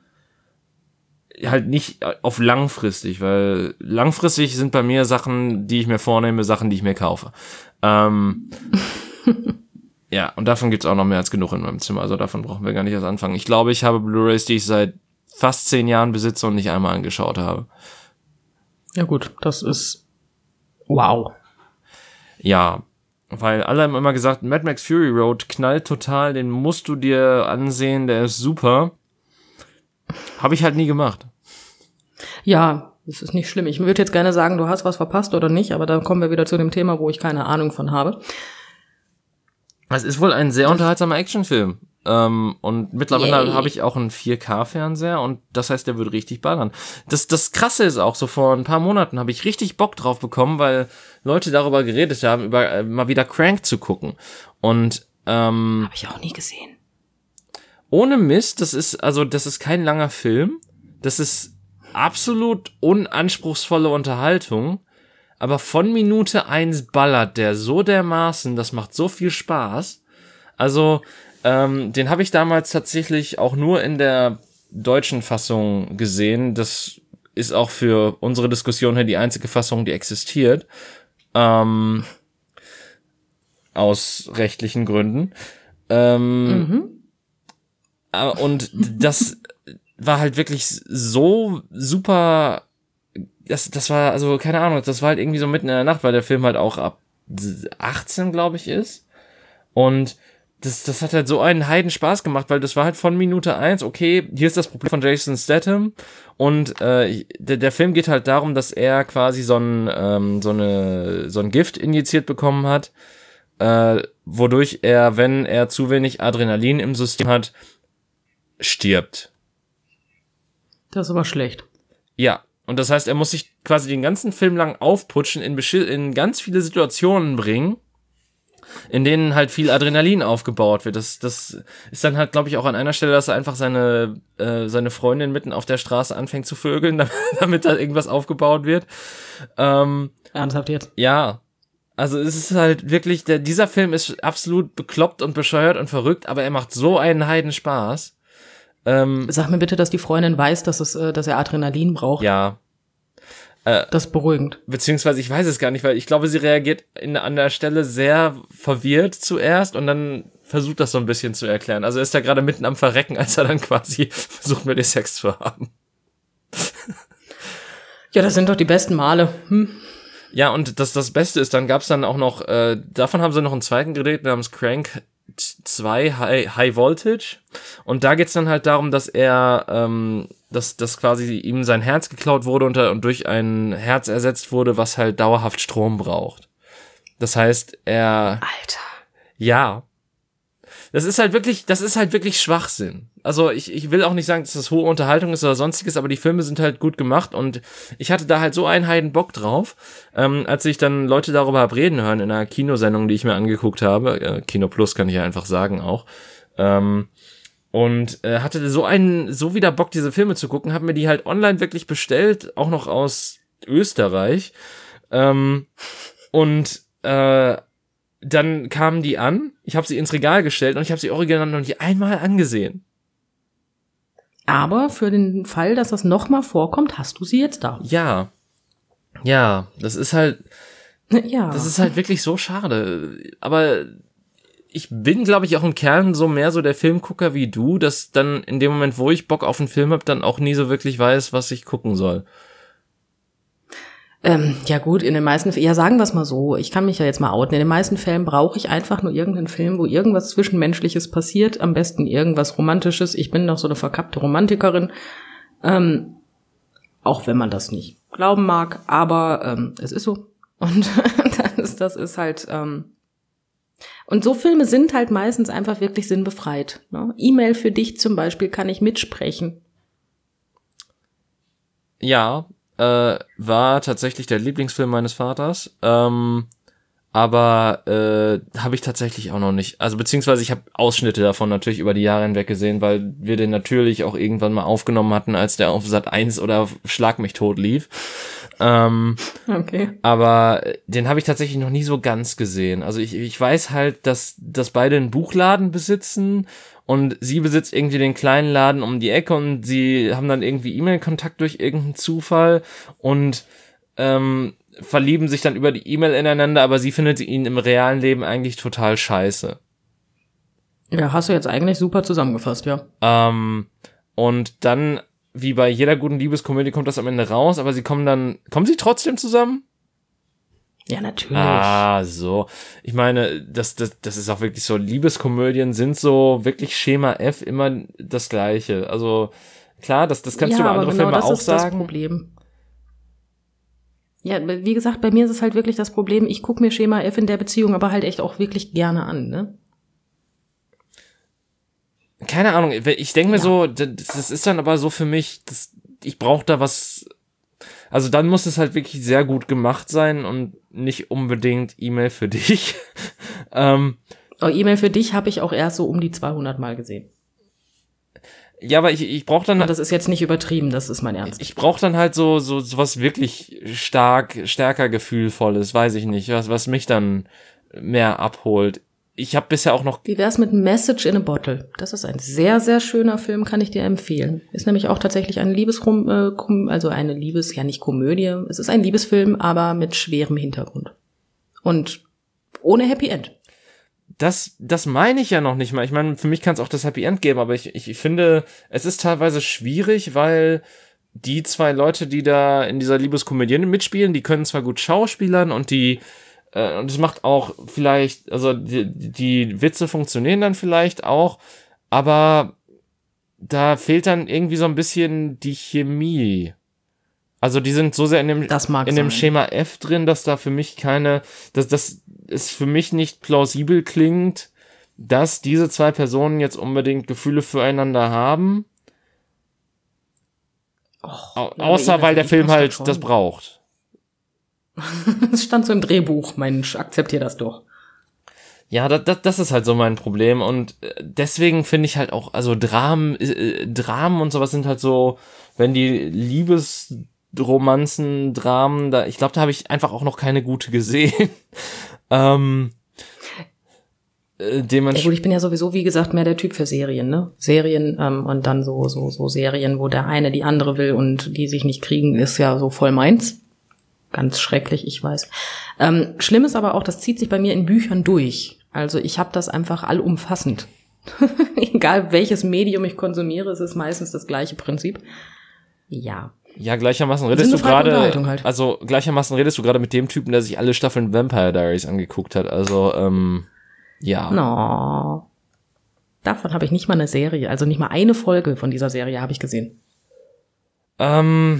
S1: Halt nicht auf langfristig, weil langfristig sind bei mir Sachen, die ich mir vornehme, Sachen, die ich mir kaufe. Ähm, ja, und davon gibt's auch noch mehr als genug in meinem Zimmer, also davon brauchen wir gar nicht erst anfangen. Ich glaube, ich habe Blu-rays, die ich seit fast zehn Jahren besitze und nicht einmal angeschaut habe.
S2: Ja gut, das ist wow.
S1: Ja, weil alle haben immer gesagt, Mad Max Fury Road knallt total, den musst du dir ansehen, der ist super. Habe ich halt nie gemacht.
S2: Ja, das ist nicht schlimm. Ich würde jetzt gerne sagen, du hast was verpasst oder nicht, aber dann kommen wir wieder zu dem Thema, wo ich keine Ahnung von habe.
S1: Es ist wohl ein sehr unterhaltsamer Actionfilm. Ähm, und mittlerweile habe ich auch einen vier K-Fernseher und das heißt, der würde richtig ballern. Das, das Krasse ist auch, so vor ein paar Monaten habe ich richtig Bock drauf bekommen, weil Leute darüber geredet haben, über äh, mal wieder Crank zu gucken. Und ähm,
S2: habe ich auch nie gesehen.
S1: Ohne Mist, das ist, also das ist kein langer Film. Das ist absolut unanspruchsvolle Unterhaltung. Aber von Minute eins ballert der so dermaßen, das macht so viel Spaß. Also, ähm, den habe ich damals tatsächlich auch nur in der deutschen Fassung gesehen. Das ist auch für unsere Diskussion hier die einzige Fassung, die existiert. Ähm, aus rechtlichen Gründen. Ähm, mhm. Und das war halt wirklich so super, das, das war, also keine Ahnung, das war halt irgendwie so mitten in der Nacht, weil der Film halt auch ab achtzehn, glaube ich, ist. Und das, das hat halt so einen Heiden Spaß gemacht, weil das war halt von Minute eins, okay, hier ist das Problem von Jason Statham und äh, der, der Film geht halt darum, dass er quasi so ein, ähm, so eine, so ein Gift injiziert bekommen hat äh, wodurch er, wenn er zu wenig Adrenalin im System hat, stirbt.
S2: Das ist aber schlecht.
S1: Ja, und das heißt, er muss sich quasi den ganzen Film lang aufputschen, in, beschi- in ganz viele Situationen bringen, in denen halt viel Adrenalin aufgebaut wird. Das, das ist dann halt, glaube ich, auch an einer Stelle, dass er einfach seine, äh, seine Freundin mitten auf der Straße anfängt zu vögeln, damit, damit da irgendwas aufgebaut wird. Ähm,
S2: Ernsthaft jetzt?
S1: Ja. Also es ist halt wirklich, der, dieser Film ist absolut bekloppt und bescheuert und verrückt, aber er macht so einen Heidenspaß. Ähm,
S2: Sag mir bitte, dass die Freundin weiß, dass, es, äh, dass er Adrenalin braucht.
S1: ja.
S2: Das ist beruhigend.
S1: Beziehungsweise ich weiß es gar nicht, weil ich glaube, sie reagiert in, an der Stelle sehr verwirrt zuerst und dann versucht das so ein bisschen zu erklären. Also er ist ja gerade mitten am Verrecken, als er dann quasi versucht, mit ihr Sex zu haben.
S2: Ja, das sind doch die besten Male. Hm.
S1: Ja, und das, das Beste ist, dann gab's dann auch noch, äh, davon haben sie noch einen zweiten gedreht, namens Crank zwei High, High Voltage. Und da geht's dann halt darum, dass er, ähm, dass, dass quasi ihm sein Herz geklaut wurde und, und durch ein Herz ersetzt wurde, was halt dauerhaft Strom braucht. Das heißt, er...
S2: Alter.
S1: Ja. Das ist halt wirklich, das ist halt wirklich Schwachsinn. Also ich, ich will auch nicht sagen, dass das hohe Unterhaltung ist oder sonstiges, aber die Filme sind halt gut gemacht und ich hatte da halt so einen heiden Bock drauf, ähm, als ich dann Leute darüber hab reden hören in einer Kinosendung, die ich mir angeguckt habe, äh, Kino Plus kann ich ja einfach sagen auch, ähm, und äh, hatte so einen, so wieder Bock, diese Filme zu gucken, hab mir die halt online wirklich bestellt, auch noch aus Österreich, ähm, und äh, dann kamen die an, ich habe sie ins Regal gestellt und ich habe sie original noch nicht einmal angesehen.
S2: Aber für den Fall, dass das nochmal vorkommt, hast du sie jetzt da.
S1: Ja. Ja, das ist halt,
S2: Ja.
S1: das ist halt wirklich so schade. Aber ich bin, glaube ich, auch im Kern so mehr so der Filmgucker wie du, dass dann in dem Moment, wo ich Bock auf einen Film habe, dann auch nie so wirklich weiß, was ich gucken soll.
S2: Ähm, ja gut, in den meisten, ja sagen wir es mal so, ich kann mich ja jetzt mal outen, in den meisten Fällen brauche ich einfach nur irgendeinen Film, wo irgendwas Zwischenmenschliches passiert, am besten irgendwas Romantisches. Ich bin doch so eine verkappte Romantikerin, ähm, auch wenn man das nicht glauben mag, aber ähm, es ist so. Und das ist, das ist halt, ähm, und so Filme sind halt meistens einfach wirklich sinnbefreit. Ne? E-Mail für dich zum Beispiel kann ich mitsprechen.
S1: Ja, Äh, war tatsächlich der Lieblingsfilm meines Vaters, ähm, aber äh, habe ich tatsächlich auch noch nicht, also beziehungsweise ich habe Ausschnitte davon natürlich über die Jahre hinweg gesehen, weil wir den natürlich auch irgendwann mal aufgenommen hatten, als der auf Sat eins oder Schlag mich tot lief. Ähm,
S2: okay.
S1: Aber den habe ich tatsächlich noch nie so ganz gesehen. Also ich, ich weiß halt, dass, dass beide einen Buchladen besitzen und sie besitzt irgendwie den kleinen Laden um die Ecke und sie haben dann irgendwie E-Mail-Kontakt durch irgendeinen Zufall und ähm, verlieben sich dann über die E-Mail ineinander, aber sie findet ihn im realen Leben eigentlich total scheiße.
S2: Ja, hast du jetzt eigentlich super zusammengefasst, ja.
S1: Ähm, und dann, wie bei jeder guten Liebeskomödie, kommt das am Ende raus, aber sie kommen dann, kommen sie trotzdem zusammen?
S2: Ja, natürlich.
S1: Ah, so. Ich meine, das, das, das ist auch wirklich so, Liebeskomödien sind so wirklich Schema F immer das Gleiche. Also, klar, das, das kannst
S2: ja,
S1: du über andere
S2: aber genau
S1: Filme
S2: das
S1: auch
S2: ist das
S1: sagen.
S2: Problem. Ja, wie gesagt, bei mir ist es halt wirklich das Problem, ich gucke mir Schema F in der Beziehung aber halt echt auch wirklich gerne an, ne?
S1: Keine Ahnung, ich denke mir
S2: Ja.
S1: so, das ist dann aber so für mich, das, ich brauche da was, also dann muss es halt wirklich sehr gut gemacht sein und nicht unbedingt E-Mail für dich. ähm,
S2: Oh, E-Mail für dich habe ich auch erst so um die zweihundert Mal gesehen.
S1: ja, aber ich, ich brauche dann
S2: Und das ist jetzt nicht übertrieben, das ist mein Ernst.
S1: ich brauche dann halt so so sowas wirklich stark stärker gefühlvolles, weiß ich nicht, was was mich dann mehr abholt. Ich habe bisher auch noch
S2: Wie wär's mit Message in a Bottle? Das ist ein sehr, sehr schöner Film, kann ich dir empfehlen. Ist nämlich auch tatsächlich eine Liebesrum, äh, Kom- also eine Liebes, ja nicht Komödie. Es ist ein Liebesfilm, aber mit schwerem Hintergrund. Und ohne Happy End.
S1: das das meine ich ja noch nicht mal. Ich meine, für mich kann es auch das Happy End geben, aber ich ich finde, es ist teilweise schwierig, weil die zwei Leute, die da in dieser Liebeskomödie mitspielen, die können zwar gut schauspielern und die äh, und es macht auch vielleicht, also die, die Witze funktionieren dann vielleicht auch, aber da fehlt dann irgendwie so ein bisschen die Chemie. Also die sind so sehr in dem,
S2: Das mag
S1: in dem
S2: sein.
S1: Schema F drin, dass da für mich keine, dass das es für mich nicht plausibel klingt, dass diese zwei Personen jetzt unbedingt Gefühle füreinander haben.
S2: Och,
S1: Au-
S2: ja,
S1: außer
S2: aber
S1: weil der
S2: ich
S1: Film
S2: passt
S1: halt
S2: schon.
S1: das braucht.
S2: Es stand so im Drehbuch, Mensch, akzeptier das doch.
S1: Ja, das, das, das ist halt so mein Problem und äh, deswegen finde ich halt auch, also Dramen, äh, Dramen und sowas sind halt so, wenn die Liebesromanzen, Dramen, da, ich glaube, da habe ich einfach auch noch keine gute gesehen. ähm, äh,
S2: Ja
S1: dementsprechend,
S2: gut, ich bin ja sowieso, wie gesagt, mehr der Typ für Serien, ne? Serien ähm, und dann so so so Serien, wo der eine die andere will und die sich nicht kriegen, ist ja so voll meins. Ganz schrecklich, ich weiß. Ähm, schlimm ist aber auch, das zieht sich bei mir in Büchern durch. Also ich habe das einfach allumfassend. Egal welches Medium ich konsumiere, es ist meistens das gleiche Prinzip. Ja.
S1: ja, gleichermaßen redest du
S2: Sinnbefreite
S1: gerade,
S2: Unterhaltung halt.
S1: also gleichermaßen redest du gerade mit dem Typen, der sich alle Staffeln Vampire Diaries angeguckt hat, also, ähm, ja.
S2: No. Davon habe ich nicht mal eine Serie, also nicht mal eine Folge von dieser Serie habe ich gesehen.
S1: Ähm,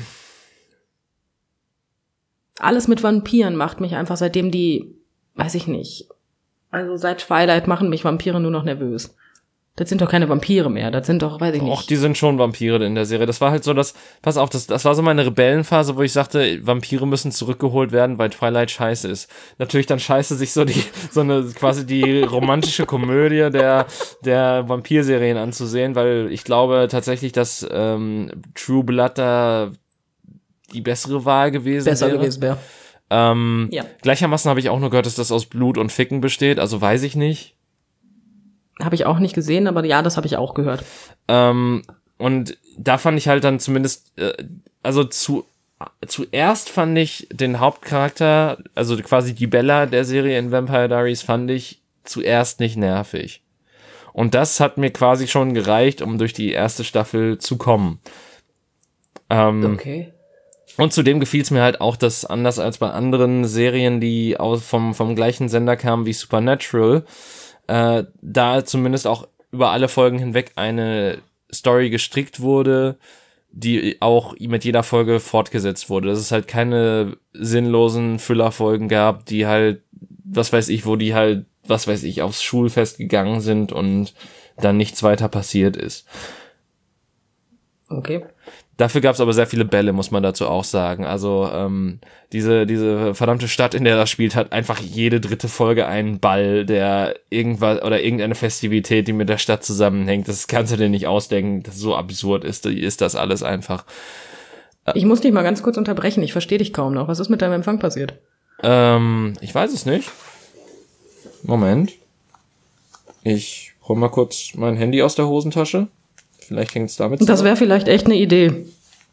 S2: Alles mit Vampiren macht mich einfach, seitdem die, weiß ich nicht, also seit Twilight machen mich Vampire nur noch nervös. Das sind doch keine Vampire mehr, das sind doch, weiß ich nicht.
S1: Och, die sind schon Vampire in der Serie. Das war halt so, das, pass auf, das, das war so meine Rebellenphase, wo ich sagte, Vampire müssen zurückgeholt werden, weil Twilight scheiße ist. Natürlich dann scheiße sich so die, so eine, quasi die romantische Komödie der, der Vampirserien anzusehen, weil ich glaube tatsächlich, dass ähm, True Blood da die bessere Wahl gewesen
S2: Besser
S1: wäre.
S2: gewesen wäre.
S1: Ähm,
S2: Ja.
S1: Gleichermaßen habe ich auch nur gehört, dass das aus Blut und Ficken besteht, also weiß ich nicht.
S2: Habe ich auch nicht gesehen, aber ja, das habe ich auch gehört.
S1: Ähm, und da fand ich halt dann zumindest, äh, also zu, zuerst fand ich den Hauptcharakter, also quasi die Bella der Serie in Vampire Diaries, fand ich zuerst nicht nervig. Und das hat mir quasi schon gereicht, um durch die erste Staffel zu kommen. Ähm,
S2: Okay.
S1: Und zudem gefiel es mir halt auch, dass anders als bei anderen Serien, die aus, vom, vom gleichen Sender kamen wie Supernatural, äh, da zumindest auch über alle Folgen hinweg eine Story gestrickt wurde, die auch mit jeder Folge fortgesetzt wurde. Dass es halt keine sinnlosen Füllerfolgen gab, die halt, was weiß ich, wo die halt, was weiß ich, aufs Schulfest gegangen sind und dann nichts weiter passiert ist.
S2: Okay.
S1: Dafür gab es aber sehr viele Bälle, muss man dazu auch sagen. Also ähm, diese diese verdammte Stadt, in der das spielt, hat einfach jede dritte Folge einen Ball, der irgendwas oder irgendeine Festivität, die mit der Stadt zusammenhängt. Das kannst du dir nicht ausdenken. Das ist so absurd ist, ist das alles einfach.
S2: Ich muss dich mal ganz kurz unterbrechen, ich verstehe dich kaum noch. Was ist mit deinem Empfang passiert?
S1: Ähm, ich weiß es nicht. Moment. Ich hol mal kurz mein Handy aus der Hosentasche. Vielleicht hängt es damit
S2: Das wäre vielleicht echt eine Idee.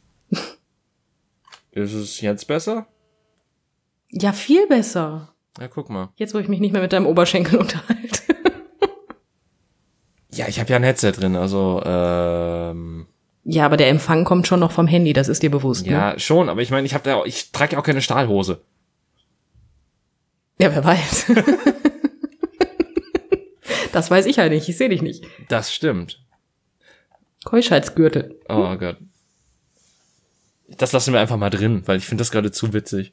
S1: Ist es jetzt besser?
S2: Ja, viel besser.
S1: Ja, guck mal.
S2: Jetzt, wo ich mich nicht mehr mit deinem Oberschenkel unterhalte.
S1: Ja, ich habe ja ein Headset drin, also ähm
S2: Ja, aber der Empfang kommt schon noch vom Handy, das ist dir bewusst,
S1: ja,
S2: ne?
S1: schon, aber ich meine, ich habe da, ich trage ja auch keine Stahlhose.
S2: Ja, wer weiß. Das weiß ich ja nicht, ich sehe dich nicht.
S1: Das stimmt.
S2: Keuschheitsgürtel.
S1: Oh Gott. Das lassen wir einfach mal drin, weil ich finde das gerade zu witzig.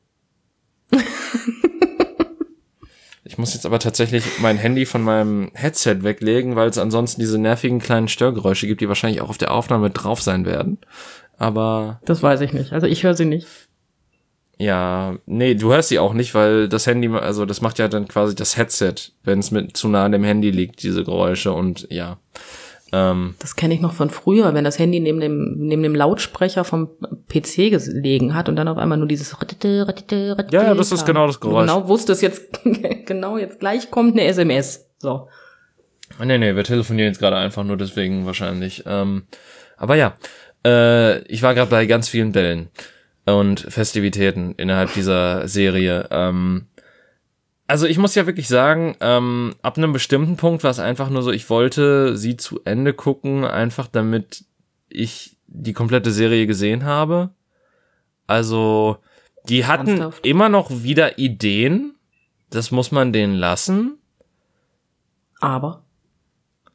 S1: Ich muss jetzt aber tatsächlich mein Handy von meinem Headset weglegen, weil es ansonsten diese nervigen kleinen Störgeräusche gibt, die wahrscheinlich auch auf der Aufnahme drauf sein werden. Aber
S2: Das weiß ich nicht, also ich höre sie nicht.
S1: ja, nee, du hörst sie auch nicht, weil das Handy, also das macht ja dann quasi das Headset, wenn es mit zu nah an dem Handy liegt, diese Geräusche und ja. Ähm,
S2: Das kenne ich noch von früher, wenn das Handy neben dem neben dem Lautsprecher vom P C gelegen hat und dann auf einmal nur dieses Rittete, Rittete, Rittete
S1: Ja, ja, das ist
S2: kam.
S1: genau das Geräusch.
S2: Genau, wusste es jetzt, genau, jetzt gleich kommt eine S M S. So.
S1: nee, nee, wir telefonieren jetzt gerade einfach nur deswegen wahrscheinlich. Ähm, aber ja, äh, ich war gerade bei ganz vielen Bällen und Festivitäten innerhalb dieser Serie. Ähm, Also ich muss ja wirklich sagen, ähm, ab einem bestimmten Punkt war es einfach nur so, ich wollte sie zu Ende gucken, einfach damit ich die komplette Serie gesehen habe. Also die hatten
S2: Ernsthaft?
S1: immer noch wieder Ideen, das muss man denen lassen.
S2: Aber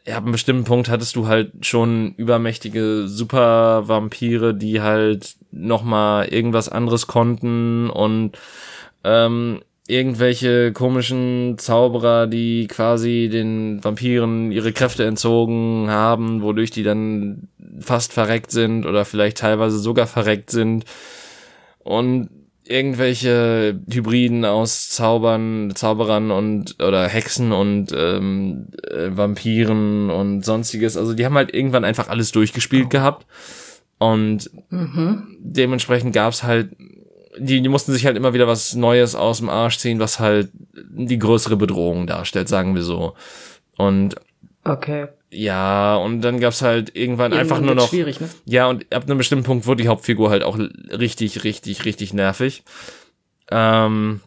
S1: ja, ab einem bestimmten Punkt hattest du halt schon übermächtige Super-Vampire, die halt nochmal irgendwas anderes konnten und ähm, irgendwelche komischen Zauberer, die quasi den Vampiren ihre Kräfte entzogen haben, wodurch die dann fast verreckt sind oder vielleicht teilweise sogar verreckt sind. Und irgendwelche Hybriden aus Zaubern, Zauberern und oder Hexen und ähm, äh, Vampiren und sonstiges. Also die haben halt irgendwann einfach alles durchgespielt oh. gehabt. Und mhm. dementsprechend gab's halt Die, die mussten sich halt immer wieder was Neues aus dem Arsch ziehen, was halt die größere Bedrohung darstellt, sagen wir so. Und
S2: okay.
S1: Ja, und dann gab's halt irgendwann, irgendwann einfach nur noch
S2: schwierig, ne?
S1: Ja, und ab einem bestimmten Punkt wurde die Hauptfigur halt auch richtig, richtig, richtig nervig. Ähm,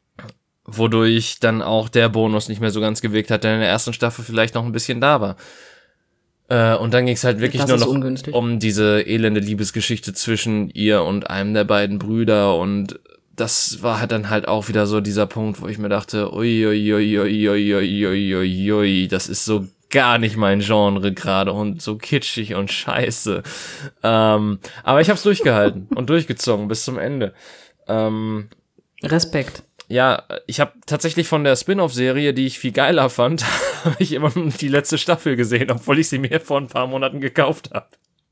S1: wodurch dann auch der Bonus nicht mehr so ganz gewirkt hat, der in der ersten Staffel vielleicht noch ein bisschen da war. Äh, und dann ging's halt wirklich
S2: das
S1: nur noch
S2: ungünstig.
S1: um diese elende Liebesgeschichte zwischen ihr und einem der beiden Brüder, und das war halt dann halt auch wieder so dieser Punkt, wo ich mir dachte, ui, ui, ui, ui, ui, ui, ui, ui, ui, das ist so gar nicht mein Genre gerade und so kitschig und scheiße. Ähm, aber ich hab's durchgehalten und durchgezogen bis zum Ende. Ähm,
S2: Respekt.
S1: Ja, ich habe tatsächlich von der Spin-off-Serie, die ich viel geiler fand, habe ich immer die letzte Staffel gesehen, obwohl ich sie mir vor ein paar Monaten gekauft habe.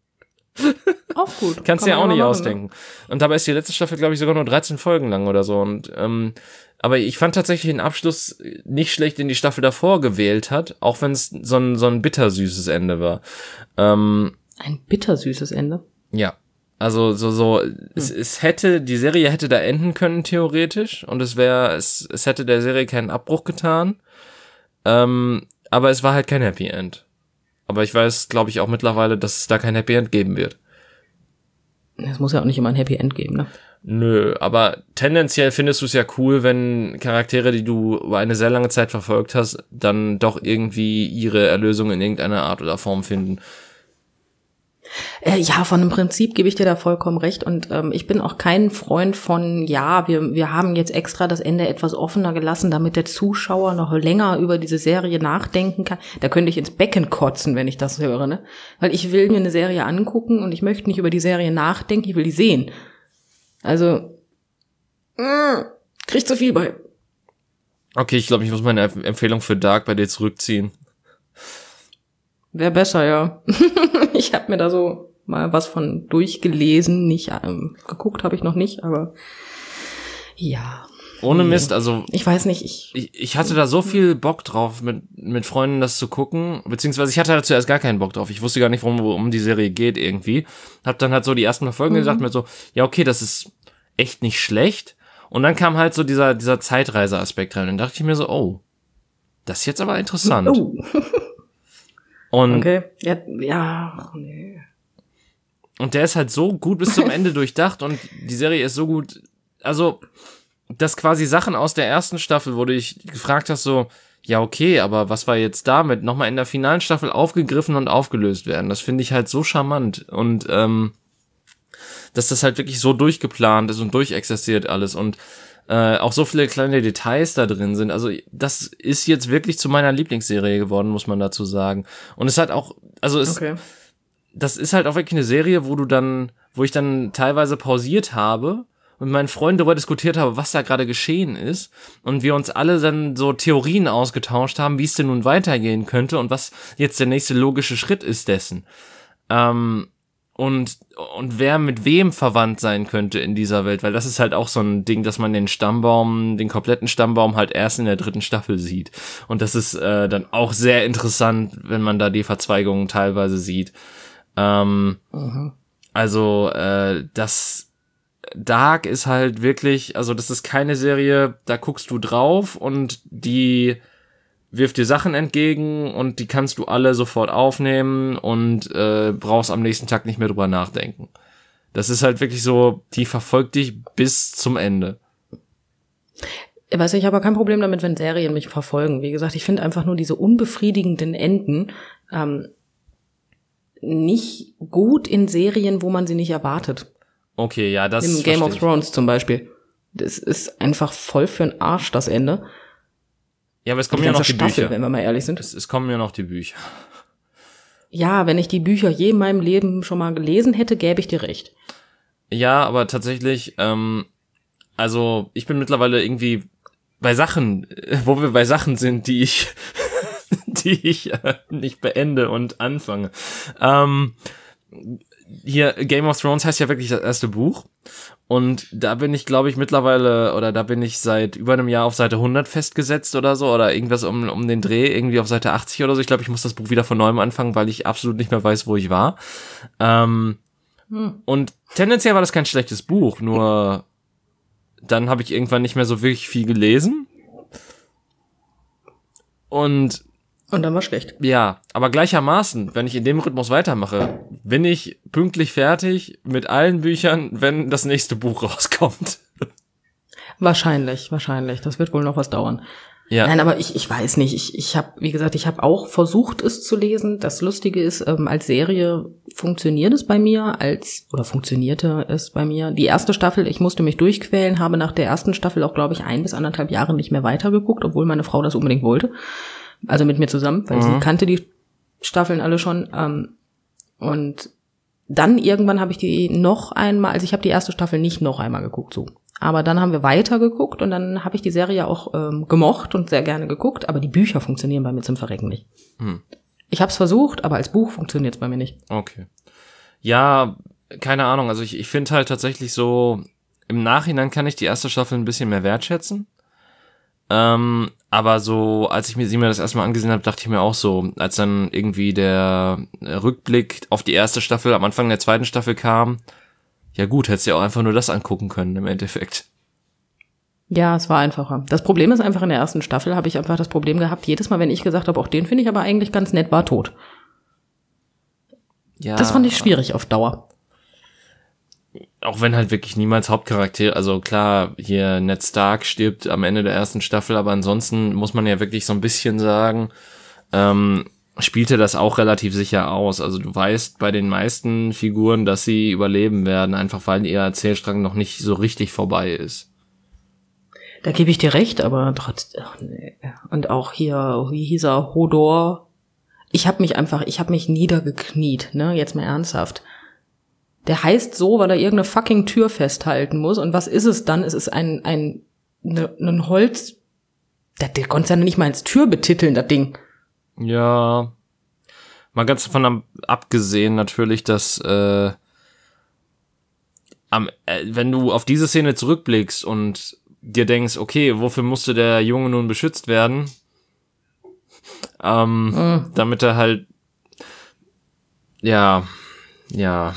S2: Auch gut.
S1: Kannst du ja auch nicht machen, ausdenken. Ne? Und dabei ist die letzte Staffel, glaube ich, sogar nur dreizehn Folgen lang oder so. Und ähm, aber ich fand tatsächlich den Abschluss nicht schlecht, den die Staffel davor gewählt hat, auch wenn es so ein so ein bittersüßes Ende war. Ähm,
S2: ein bittersüßes Ende?
S1: Ja. Also so so hm. es, es hätte die Serie hätte da enden können theoretisch, und es wäre es es hätte der Serie keinen Abbruch getan. Ähm, aber es war halt kein Happy End. Aber ich weiß, glaube ich, auch mittlerweile, dass es da kein Happy End geben wird.
S2: Es muss ja auch nicht immer ein Happy End geben, ne?
S1: Nö, aber tendenziell findest du es ja cool, wenn Charaktere, die du über eine sehr lange Zeit verfolgt hast, dann doch irgendwie ihre Erlösung in irgendeiner Art oder Form finden.
S2: Äh, ja, von dem Prinzip gebe ich dir da vollkommen recht, und ähm, ich bin auch kein Freund von, ja, wir wir haben jetzt extra das Ende etwas offener gelassen, damit der Zuschauer noch länger über diese Serie nachdenken kann. Da könnte ich ins Becken kotzen, wenn ich das höre, ne? Weil ich will mir eine Serie angucken und ich möchte nicht über die Serie nachdenken, ich will die sehen. Also, mh, krieg zu viel bei.
S1: Okay, ich glaube, ich muss meine Empfehlung für Dark bei dir zurückziehen.
S2: Wäre besser, ja. Ich habe mir da so mal was von durchgelesen, nicht ähm, geguckt habe ich noch nicht, aber ja.
S1: Ohne Mist, also
S2: ich weiß nicht, ich
S1: ich, ich hatte da so viel Bock drauf, mit mit Freunden das zu gucken, beziehungsweise ich hatte da zuerst gar keinen Bock drauf. Ich wusste gar nicht, worum um die Serie geht irgendwie. Hab dann halt so die ersten paar Folgen mhm. gesagt, mir so, ja okay, das ist echt nicht schlecht. Und dann kam halt so dieser dieser Zeitreise-Aspekt rein, und dann dachte ich mir so, oh, das ist jetzt aber interessant.
S2: Oh. Und okay, ja, ja, nee.
S1: Und der ist halt so gut bis zum Ende durchdacht, und die Serie ist so gut, also, dass quasi Sachen aus der ersten Staffel, wo du dich gefragt hast, so, ja okay, aber was war jetzt damit, nochmal in der finalen Staffel aufgegriffen und aufgelöst werden. Das finde ich halt so charmant, und ähm, dass das halt wirklich so durchgeplant ist und durchexistiert alles, und Äh, auch so viele kleine Details da drin sind. Also das ist jetzt wirklich zu meiner Lieblingsserie geworden, muss man dazu sagen. Und es hat auch, also es,
S2: okay.
S1: das ist halt auch wirklich eine Serie, wo du dann, wo ich dann teilweise pausiert habe und mit meinen Freunden darüber diskutiert habe, was da gerade geschehen ist, und wir uns alle dann so Theorien ausgetauscht haben, wie es denn nun weitergehen könnte und was jetzt der nächste logische Schritt ist dessen. Ähm, Und, und wer mit wem verwandt sein könnte in dieser Welt, weil das ist halt auch so ein Ding, dass man den Stammbaum, den kompletten Stammbaum halt erst in der dritten Staffel sieht. Und das ist äh, dann auch sehr interessant, wenn man da die Verzweigungen teilweise sieht. Ähm, mhm. Also, äh, das Dark ist halt wirklich, also das ist keine Serie, da guckst du drauf und die wirft dir Sachen entgegen und die kannst du alle sofort aufnehmen und äh, brauchst am nächsten Tag nicht mehr drüber nachdenken. Das ist halt wirklich so, die verfolgt dich bis zum Ende.
S2: Ich weiß, ich habe kein Problem damit, wenn Serien mich verfolgen. Wie gesagt, ich finde einfach nur diese unbefriedigenden Enden ähm, nicht gut in Serien, wo man sie nicht erwartet.
S1: Okay, ja, das
S2: Im Game of Thrones zum Beispiel. Das ist einfach voll für den Arsch, das Ende.
S1: Ja, aber es kommen ja noch die
S2: Staffel,
S1: Bücher.
S2: Wenn wir mal ehrlich sind.
S1: Es, es kommen ja noch die Bücher.
S2: ja, wenn ich die Bücher je in meinem Leben schon mal gelesen hätte, gäbe ich dir recht.
S1: Ja, aber tatsächlich, ähm, also ich bin mittlerweile irgendwie bei Sachen, wo wir bei Sachen sind, die ich, die ich äh, nicht beende und anfange. Ähm, hier, Game of Thrones heißt ja wirklich das erste Buch. Und da bin ich, glaube ich, mittlerweile, oder da bin ich seit über einem Jahr auf Seite hundert festgesetzt oder so, oder irgendwas um, um den Dreh, irgendwie auf Seite achtzig oder so. Ich glaube, ich muss das Buch wieder von neuem anfangen, weil ich absolut nicht mehr weiß, wo ich war. Ähm, hm. Und tendenziell war das kein schlechtes Buch, nur dann habe ich irgendwann nicht mehr so wirklich viel gelesen. Und
S2: Und dann war schlecht.
S1: Ja, aber gleichermaßen, wenn ich in dem Rhythmus weitermache, bin ich pünktlich fertig mit allen Büchern, wenn das nächste Buch rauskommt.
S2: Wahrscheinlich, wahrscheinlich. Das wird wohl noch was dauern.
S1: Ja.
S2: Nein, aber ich ich weiß nicht. Ich ich habe, wie gesagt, ich habe auch versucht, es zu lesen. Das Lustige ist, ähm, als Serie funktioniert es bei mir, als oder funktionierte es bei mir. Die erste Staffel, ich musste mich durchquälen, habe nach der ersten Staffel auch, glaube ich, ein bis anderthalb Jahre nicht mehr weitergeguckt, obwohl meine Frau das unbedingt wollte. Also mit mir zusammen, weil mhm. sie kannte die Staffeln alle schon. Ähm, und dann irgendwann habe ich die noch einmal, also ich habe die erste Staffel nicht noch einmal geguckt, so. Aber dann haben wir weiter geguckt und dann habe ich die Serie auch ähm, gemocht und sehr gerne geguckt, aber die Bücher funktionieren bei mir zum Verrecken nicht. Hm. Ich habe es versucht, aber als Buch funktioniert es bei mir nicht.
S1: Okay. Ja, keine Ahnung, also ich, ich finde halt tatsächlich so, im Nachhinein kann ich die erste Staffel ein bisschen mehr wertschätzen. Ähm, aber so, als ich mir sie mir das erstmal angesehen habe, dachte ich mir auch so, als dann irgendwie der Rückblick auf die erste Staffel am Anfang der zweiten Staffel kam, ja gut, hättest du ja auch einfach nur das angucken können im Endeffekt.
S2: Ja, es war einfacher. Das Problem ist einfach, in der ersten Staffel habe ich einfach das Problem gehabt, jedes Mal, wenn ich gesagt habe, auch den finde ich aber eigentlich ganz nett, war tot. Ja. Das fand ich schwierig auf Dauer.
S1: Auch wenn halt wirklich niemals Hauptcharakter, also klar, hier Ned Stark stirbt am Ende der ersten Staffel, aber ansonsten muss man ja wirklich so ein bisschen sagen, ähm, spielte das auch relativ sicher aus. Also du weißt bei den meisten Figuren, dass sie überleben werden, einfach weil ihr Erzählstrang noch nicht so richtig vorbei ist.
S2: Da gebe ich dir recht, aber trotzdem, nee. Und auch hier, wie hieß er, Hodor. Ich habe mich einfach, ich habe mich niedergekniet, ne, jetzt mal ernsthaft. Der heißt so, weil er irgendeine fucking Tür festhalten muss. Und was ist es dann? Es ist ein, ein, ne, ein Holz, der, der konnte ja nicht mal als Tür betiteln, das Ding.
S1: Ja, mal ganz davon abgesehen natürlich, dass äh, am, äh, wenn du auf diese Szene zurückblickst und dir denkst, okay, wofür musste der Junge nun beschützt werden? Ähm, mhm. Damit er halt, ja, ja.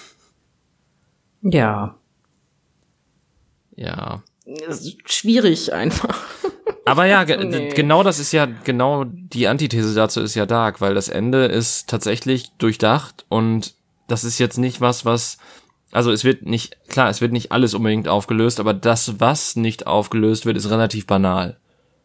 S2: Ja.
S1: Ja.
S2: Das ist schwierig einfach.
S1: Aber ja, ge- nee. genau das ist ja, genau die Antithese dazu ist ja Dark, weil das Ende ist tatsächlich durchdacht und das ist jetzt nicht was, was, also es wird nicht, klar, es wird nicht alles unbedingt aufgelöst, aber das, was nicht aufgelöst wird, ist relativ banal.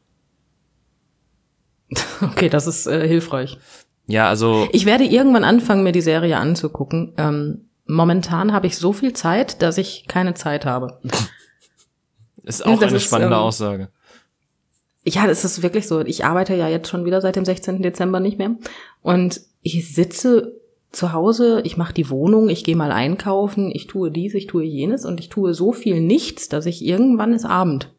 S2: Okay, das ist äh, hilfreich.
S1: Ja, also.
S2: Ich werde irgendwann anfangen, mir die Serie anzugucken. Ähm, momentan habe ich so viel Zeit, dass ich keine Zeit habe.
S1: Ist auch das eine ist, spannende ähm, Aussage.
S2: Ja, das ist wirklich so. Ich arbeite ja jetzt schon wieder seit dem sechzehnten Dezember nicht mehr. Und ich sitze zu Hause, ich mache die Wohnung, ich gehe mal einkaufen, ich tue dies, ich tue jenes und ich tue so viel nichts, dass ich irgendwann ist Abend.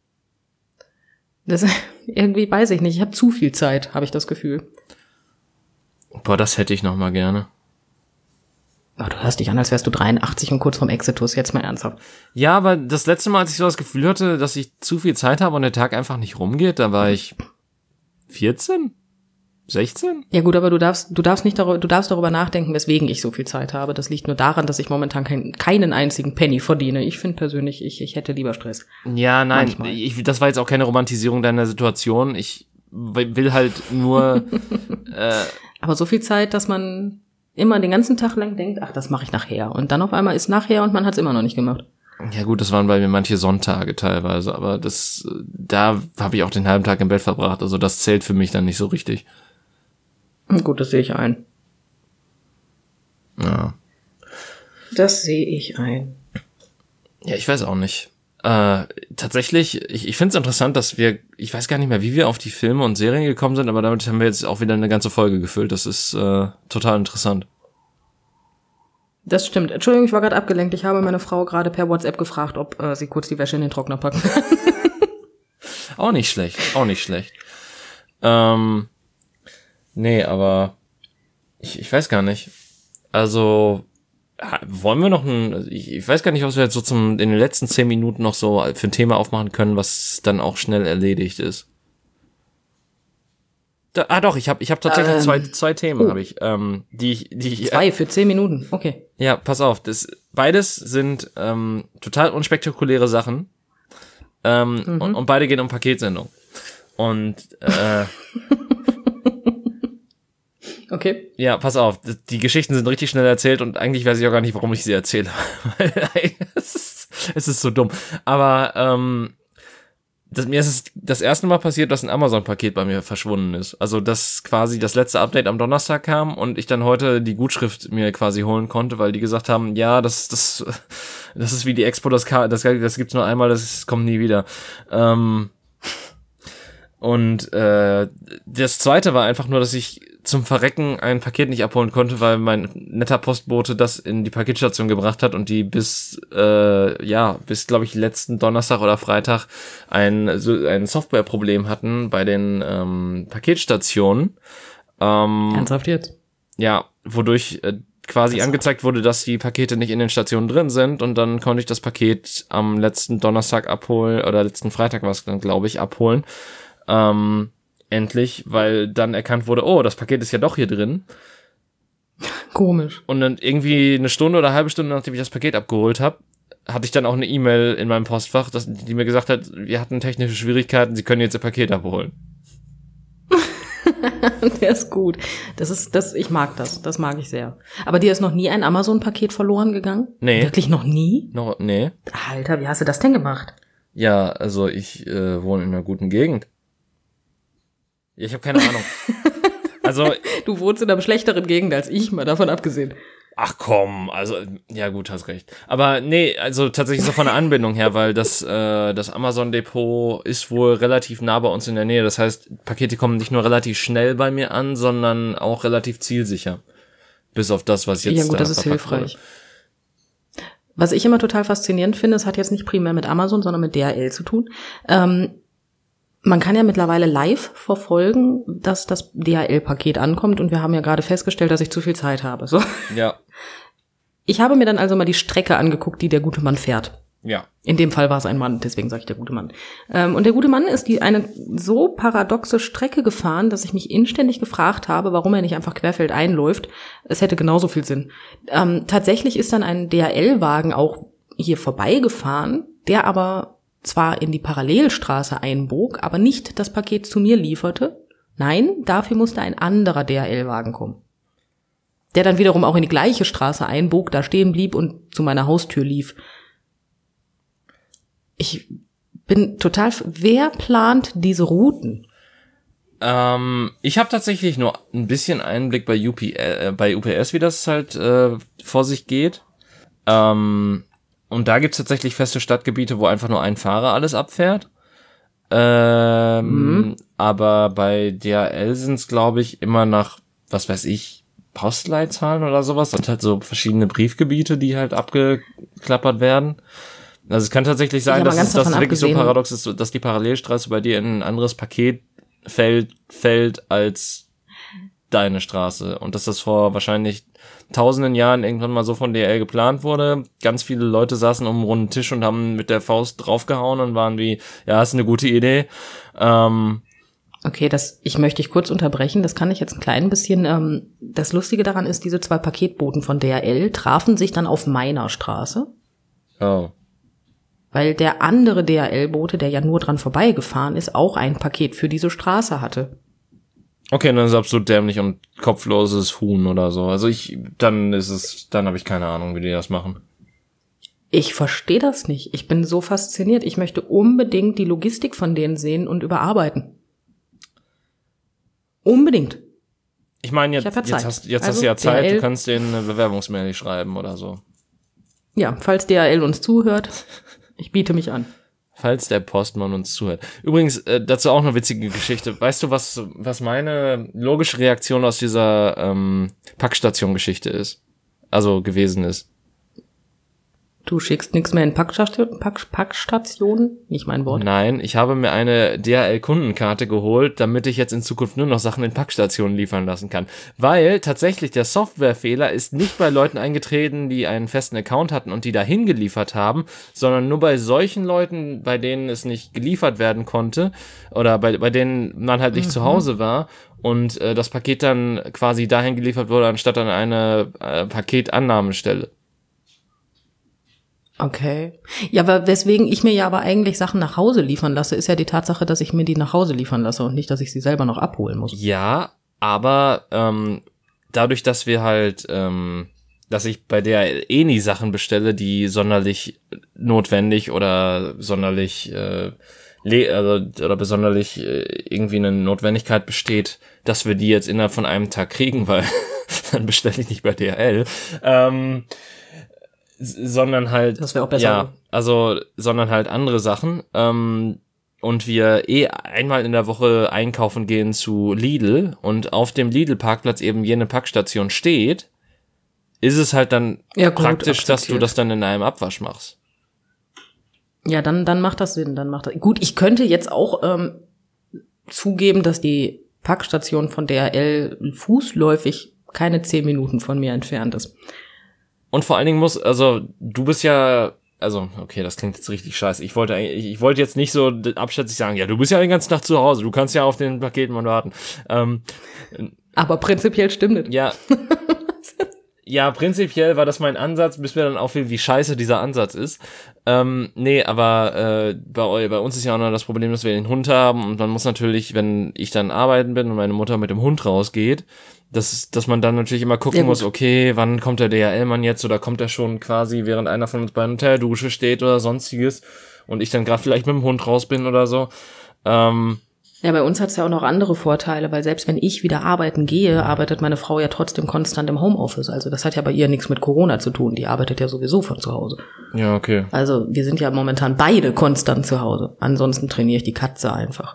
S2: Das irgendwie weiß ich nicht. Ich habe zu viel Zeit, habe ich das Gefühl.
S1: Boah, das hätte ich noch mal gerne.
S2: Oh, du hörst dich an, als wärst du dreiundachtzig und kurz vorm Exitus, jetzt mal ernsthaft.
S1: Ja, aber das letzte Mal, als ich so das Gefühl hatte, dass ich zu viel Zeit habe und der Tag einfach nicht rumgeht, da war ich vierzehn? sechzehn?
S2: Ja gut, aber du darfst, du darfst nicht darüber, du darfst darüber nachdenken, weswegen ich so viel Zeit habe. Das liegt nur daran, dass ich momentan kein, keinen einzigen Penny verdiene. Ich finde persönlich, ich, ich hätte lieber Stress.
S1: Ja, nein, ich, das war jetzt auch keine Romantisierung deiner Situation. Ich will halt nur. äh,
S2: aber so viel Zeit, dass man immer den ganzen Tag lang denkt, ach, das mache ich nachher. Und dann auf einmal ist nachher und man hat es immer noch nicht gemacht.
S1: Ja gut, das waren bei mir manche Sonntage teilweise, aber das, da habe ich auch den halben Tag im Bett verbracht. Also das zählt für mich dann nicht so richtig.
S2: Gut, das sehe ich ein.
S1: Ja.
S2: Das sehe ich ein.
S1: Ja, ich weiß auch nicht. Äh, tatsächlich, ich, ich finde es interessant, dass wir, ich weiß gar nicht mehr, wie wir auf die Filme und Serien gekommen sind, aber damit haben wir jetzt auch wieder eine ganze Folge gefüllt. Das ist äh, total interessant.
S2: Das stimmt. Entschuldigung, ich war gerade abgelenkt. Ich habe meine Frau gerade per WhatsApp gefragt, ob äh, sie kurz die Wäsche in den Trockner packen kann.
S1: Auch nicht schlecht, auch nicht schlecht. Ähm, nee, aber ich, ich weiß gar nicht. Also, wollen wir noch ein, ich, ich weiß gar nicht, was wir jetzt so zum, in den letzten zehn Minuten noch so für ein Thema aufmachen können, was dann auch schnell erledigt ist. Da, ah doch, ich habe ich hab tatsächlich ähm, zwei, zwei Themen, oh. habe ich, ähm, die ich, die ich,
S2: Zwei für zehn Minuten, okay.
S1: Ja, pass auf, das, beides sind ähm, total unspektakuläre Sachen ähm, mhm. und, und beide gehen um Paketsendung. Und äh,
S2: okay.
S1: Ja, pass auf, die Geschichten sind richtig schnell erzählt und eigentlich weiß ich auch gar nicht, warum ich sie erzähle. es, ist, es ist so dumm. Aber ähm, das, mir ist es das erste Mal passiert, dass ein Amazon-Paket bei mir verschwunden ist. Also, dass quasi das letzte Update am Donnerstag kam und ich dann heute die Gutschrift mir quasi holen konnte, weil die gesagt haben, ja, das das das ist wie die Expo, das das, das gibt's nur einmal, das kommt nie wieder. Ähm, und äh, das zweite war einfach nur, dass ich zum Verrecken ein Paket nicht abholen konnte, weil mein netter Postbote das in die Paketstation gebracht hat und die bis, äh, ja, bis, glaube ich, letzten Donnerstag oder Freitag ein, so, ein Softwareproblem hatten bei den ähm, Paketstationen. Ähm,
S2: Ernsthaft jetzt?
S1: Ja, wodurch äh, quasi das angezeigt wurde, dass die Pakete nicht in den Stationen drin sind und dann konnte ich das Paket am letzten Donnerstag abholen oder letzten Freitag war es dann, glaube ich, abholen. Ähm, endlich, weil dann erkannt wurde, oh, das Paket ist ja doch hier drin.
S2: Komisch.
S1: Und dann irgendwie eine Stunde oder eine halbe Stunde, nachdem ich das Paket abgeholt habe, hatte ich dann auch eine E-Mail in meinem Postfach, dass, die mir gesagt hat, wir hatten technische Schwierigkeiten, Sie können jetzt Ihr Paket abholen.
S2: Der ist gut. Das ist, das, ich mag das. Das mag ich sehr. Aber dir ist noch nie ein Amazon-Paket verloren gegangen?
S1: Nee.
S2: Wirklich noch nie?
S1: No, nee.
S2: Alter, wie hast du das denn gemacht?
S1: Ja, also ich äh, wohne in einer guten Gegend. Ich habe keine Ahnung. Also
S2: du wohnst in einer schlechteren Gegend als ich, mal davon abgesehen.
S1: Ach komm, also ja gut, hast recht. Aber nee, also tatsächlich so von der Anbindung her, weil das äh, das Amazon-Depot ist wohl relativ nah bei uns in der Nähe. Das heißt, Pakete kommen nicht nur relativ schnell bei mir an, sondern auch relativ zielsicher. Bis auf das, was jetzt
S2: ja gut,
S1: da
S2: das ist hilfreich. Wurde. Was ich immer total faszinierend finde, es hat jetzt nicht primär mit Amazon, sondern mit D H L zu tun. Ähm, Man kann ja mittlerweile live verfolgen, dass das D H L-Paket ankommt und wir haben ja gerade festgestellt, dass ich zu viel Zeit habe. So.
S1: Ja.
S2: Ich habe mir dann also mal die Strecke angeguckt, die der gute Mann fährt.
S1: Ja.
S2: In dem Fall war es ein Mann, deswegen sage ich der gute Mann. Ähm, und der gute Mann ist die eine so paradoxe Strecke gefahren, dass ich mich inständig gefragt habe, warum er nicht einfach querfeldein läuft. Es hätte genauso viel Sinn. Ähm, tatsächlich ist dann ein D H L-Wagen auch hier vorbeigefahren, der aber zwar in die Parallelstraße einbog, aber nicht das Paket zu mir lieferte. Nein, dafür musste ein anderer D H L-Wagen kommen. Der dann wiederum auch in die gleiche Straße einbog, da stehen blieb und zu meiner Haustür lief. Ich bin total... Wer plant diese Routen?
S1: Ähm, ich habe tatsächlich nur ein bisschen Einblick bei U P S, äh, bei U P S, wie das halt äh, vor sich geht. Ähm... Und da gibt's tatsächlich feste Stadtgebiete, wo einfach nur ein Fahrer alles abfährt. Ähm, mhm. Aber bei D H L sind's, glaube ich, immer nach, was weiß ich, Postleitzahlen oder sowas. Und halt so verschiedene Briefgebiete, die halt abgeklappert werden. Also es kann tatsächlich sein, dass es das wirklich abgesehen. so paradox ist, dass die Parallelstraße bei dir in ein anderes Paket fällt, fällt als deine Straße. Und dass das vor wahrscheinlich tausenden Jahren irgendwann mal so von D H L geplant wurde. Ganz viele Leute saßen um einen runden Tisch und haben mit der Faust draufgehauen und waren wie, ja, ist eine gute Idee. Ähm,
S2: okay, das, ich möchte dich kurz unterbrechen. Das kann ich jetzt ein klein bisschen, ähm, das Lustige daran ist, diese zwei Paketboten von D H L trafen sich dann auf meiner Straße.
S1: Oh.
S2: Weil der andere D H L-Bote, der ja nur dran vorbeigefahren ist, auch ein Paket für diese Straße hatte.
S1: Okay, dann ist es absolut dämlich und kopfloses Huhn oder so. Also ich, dann ist es, dann habe ich keine Ahnung, wie die das machen.
S2: Ich verstehe das nicht. Ich bin so fasziniert. Ich möchte unbedingt die Logistik von denen sehen und überarbeiten. Unbedingt.
S1: Ich meine, jetzt,
S2: ja
S1: jetzt, hast, jetzt also, hast du ja Zeit, D H L, du kannst denen eine Bewerbungsmail schreiben oder so.
S2: Ja, falls D H L uns zuhört, Ich biete mich an.
S1: Falls der Postmann uns zuhört. Übrigens, äh, dazu auch eine witzige Geschichte. Weißt du, was was meine logische Reaktion aus dieser ähm, Packstation-Geschichte ist? Also gewesen ist.
S2: Du schickst nichts mehr in Packstation, Pack, Packstationen? Nicht mein Wort.
S1: Nein, ich habe mir eine D H L-Kundenkarte geholt, damit ich jetzt in Zukunft nur noch Sachen in Packstationen liefern lassen kann. Weil tatsächlich der Softwarefehler ist nicht bei Leuten eingetreten, die einen festen Account hatten und die dahin geliefert haben, sondern nur bei solchen Leuten, bei denen es nicht geliefert werden konnte oder bei, bei denen man halt nicht mhm. zu Hause war und äh, das Paket dann quasi dahin geliefert wurde, anstatt an eine äh, Paketannahmestelle.
S2: Okay. Ja, aber weswegen ich mir ja aber eigentlich Sachen nach Hause liefern lasse, ist ja die Tatsache, dass ich mir die nach Hause liefern lasse und nicht, dass ich sie selber noch abholen muss.
S1: Ja, aber ähm, dadurch, dass wir halt, ähm, dass ich bei der eh nie Sachen bestelle, die sonderlich notwendig oder sonderlich äh, le- also, oder besonderlich äh, irgendwie eine Notwendigkeit besteht, dass wir die jetzt innerhalb von einem Tag kriegen, weil dann bestelle ich nicht bei D H L. Ähm, sondern halt,
S2: das wäre auch besser.
S1: Ja, also, sondern halt andere Sachen. Ähm, und wir eh einmal in der Woche einkaufen gehen zu Lidl und auf dem Lidl-Parkplatz eben jene Packstation steht, ist es halt dann
S2: ja, gut,
S1: praktisch,
S2: akzeptiert.
S1: Dass du das dann in einem Abwasch machst.
S2: Ja, dann, dann macht das Sinn, dann macht das. Gut, ich könnte jetzt auch ähm, zugeben, dass die Packstation von D H L fußläufig keine zehn Minuten von mir entfernt ist.
S1: Und vor allen Dingen muss, also du bist ja, also okay, das klingt jetzt richtig scheiße. Ich wollte eigentlich, ich wollte jetzt nicht so abschätzig sagen, ja, du bist ja den ganzen Tag zu Hause, du kannst ja auf den Paketmann warten. Ähm,
S2: Aber prinzipiell stimmt es.
S1: Ja, ja, prinzipiell war das mein Ansatz, bis mir dann auffiel, wie scheiße dieser Ansatz ist. Ähm, nee, aber äh, bei, bei uns ist ja auch noch das Problem, dass wir den Hund haben und man muss natürlich, wenn ich dann arbeiten bin und meine Mutter mit dem Hund rausgeht, dass, dass man dann natürlich immer gucken ja, muss, okay, wann kommt der D H L-Mann jetzt oder kommt er schon quasi, während einer von uns bei einer Hoterdusche steht oder sonstiges und ich dann gerade vielleicht mit dem Hund raus bin oder so. Ähm,
S2: ja, bei uns hat's ja auch noch andere Vorteile, weil selbst wenn ich wieder arbeiten gehe, arbeitet meine Frau ja trotzdem konstant im Homeoffice. Also das hat ja bei ihr nichts mit Corona zu tun, die arbeitet ja sowieso von zu Hause.
S1: Ja, okay.
S2: Also wir sind ja momentan beide konstant zu Hause. Ansonsten trainiere ich die Katze einfach.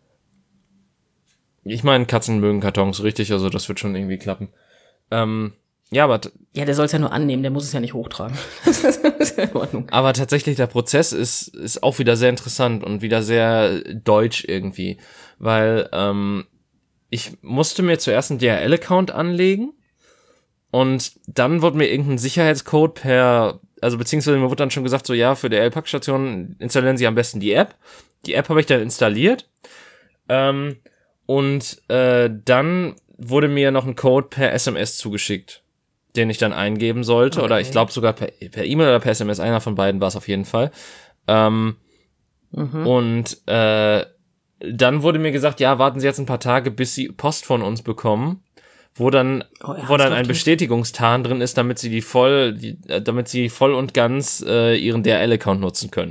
S1: Ich meine, Katzen mögen Kartons, richtig, also das wird schon irgendwie klappen. Ähm, ja, aber... T-
S2: ja, der soll es ja nur annehmen, der muss es ja nicht hochtragen. Das ist ja in Ordnung.
S1: Aber tatsächlich, der Prozess ist ist auch wieder sehr interessant und wieder sehr deutsch irgendwie, weil ähm, ich musste mir zuerst einen D H L-Account anlegen und dann wurde mir irgendein Sicherheitscode per... Also beziehungsweise mir wurde dann schon gesagt, so ja, für D H L-Packstationen installieren Sie am besten die App. Die App habe ich dann installiert. Ähm... Und äh, dann wurde mir noch ein Code per S M S zugeschickt, den ich dann eingeben sollte. Okay. Oder ich glaube sogar per per E-Mail oder per S M S. Einer von beiden war es auf jeden Fall. Ähm, mhm. Und äh, dann wurde mir gesagt, ja, warten Sie jetzt ein paar Tage, bis Sie Post von uns bekommen, wo dann oh, ja, wo dann ein Bestätigungstarn drin ist, damit Sie die voll, die, äh, damit Sie voll und ganz äh, Ihren D H L-Account nutzen können.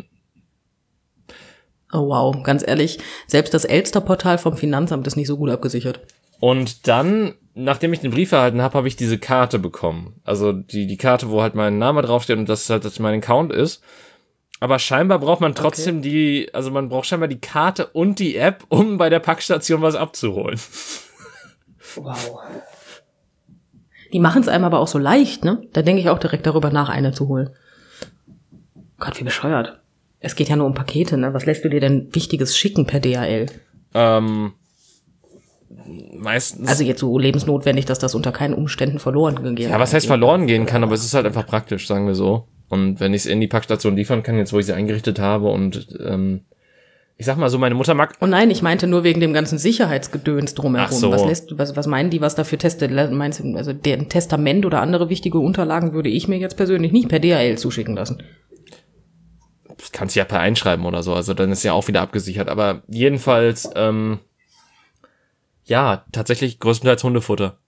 S2: Oh wow, ganz ehrlich, selbst das Elster-Portal vom Finanzamt ist nicht so gut abgesichert.
S1: Und dann, nachdem ich den Brief erhalten habe, habe ich diese Karte bekommen. Also die die Karte, wo halt mein Name draufsteht und das halt das mein Account ist. Aber scheinbar braucht man trotzdem okay. die, also man braucht scheinbar die Karte und die App, um bei der Packstation was abzuholen.
S2: Wow. Die machen es einem aber auch so leicht, ne? Da denke ich auch direkt darüber nach, eine zu holen. Gott, wie bescheuert. Es geht ja nur um Pakete, ne? Was lässt du dir denn Wichtiges schicken per D H L?
S1: Ähm, meistens.
S2: Also jetzt so lebensnotwendig, dass das unter keinen Umständen verloren gehen kann.
S1: Ja, was heißt verloren gehen kann, aber es ist halt einfach praktisch, sagen wir so. Und wenn ich es in die Packstation liefern kann, jetzt wo ich sie eingerichtet habe und ähm, ich sag mal so, meine Mutter mag...
S2: Oh nein, ich meinte nur wegen dem ganzen Sicherheitsgedöns drumherum.
S1: Ach so.
S2: Was lässt, was, was meinen die, was da für Teste, meinst du, also der Testament oder andere wichtige Unterlagen würde ich mir jetzt persönlich nicht per D H L zuschicken lassen.
S1: Das kannst du ja per einschreiben oder so, also dann ist ja auch wieder abgesichert. Aber jedenfalls, ähm, ja, tatsächlich größtenteils Hundefutter.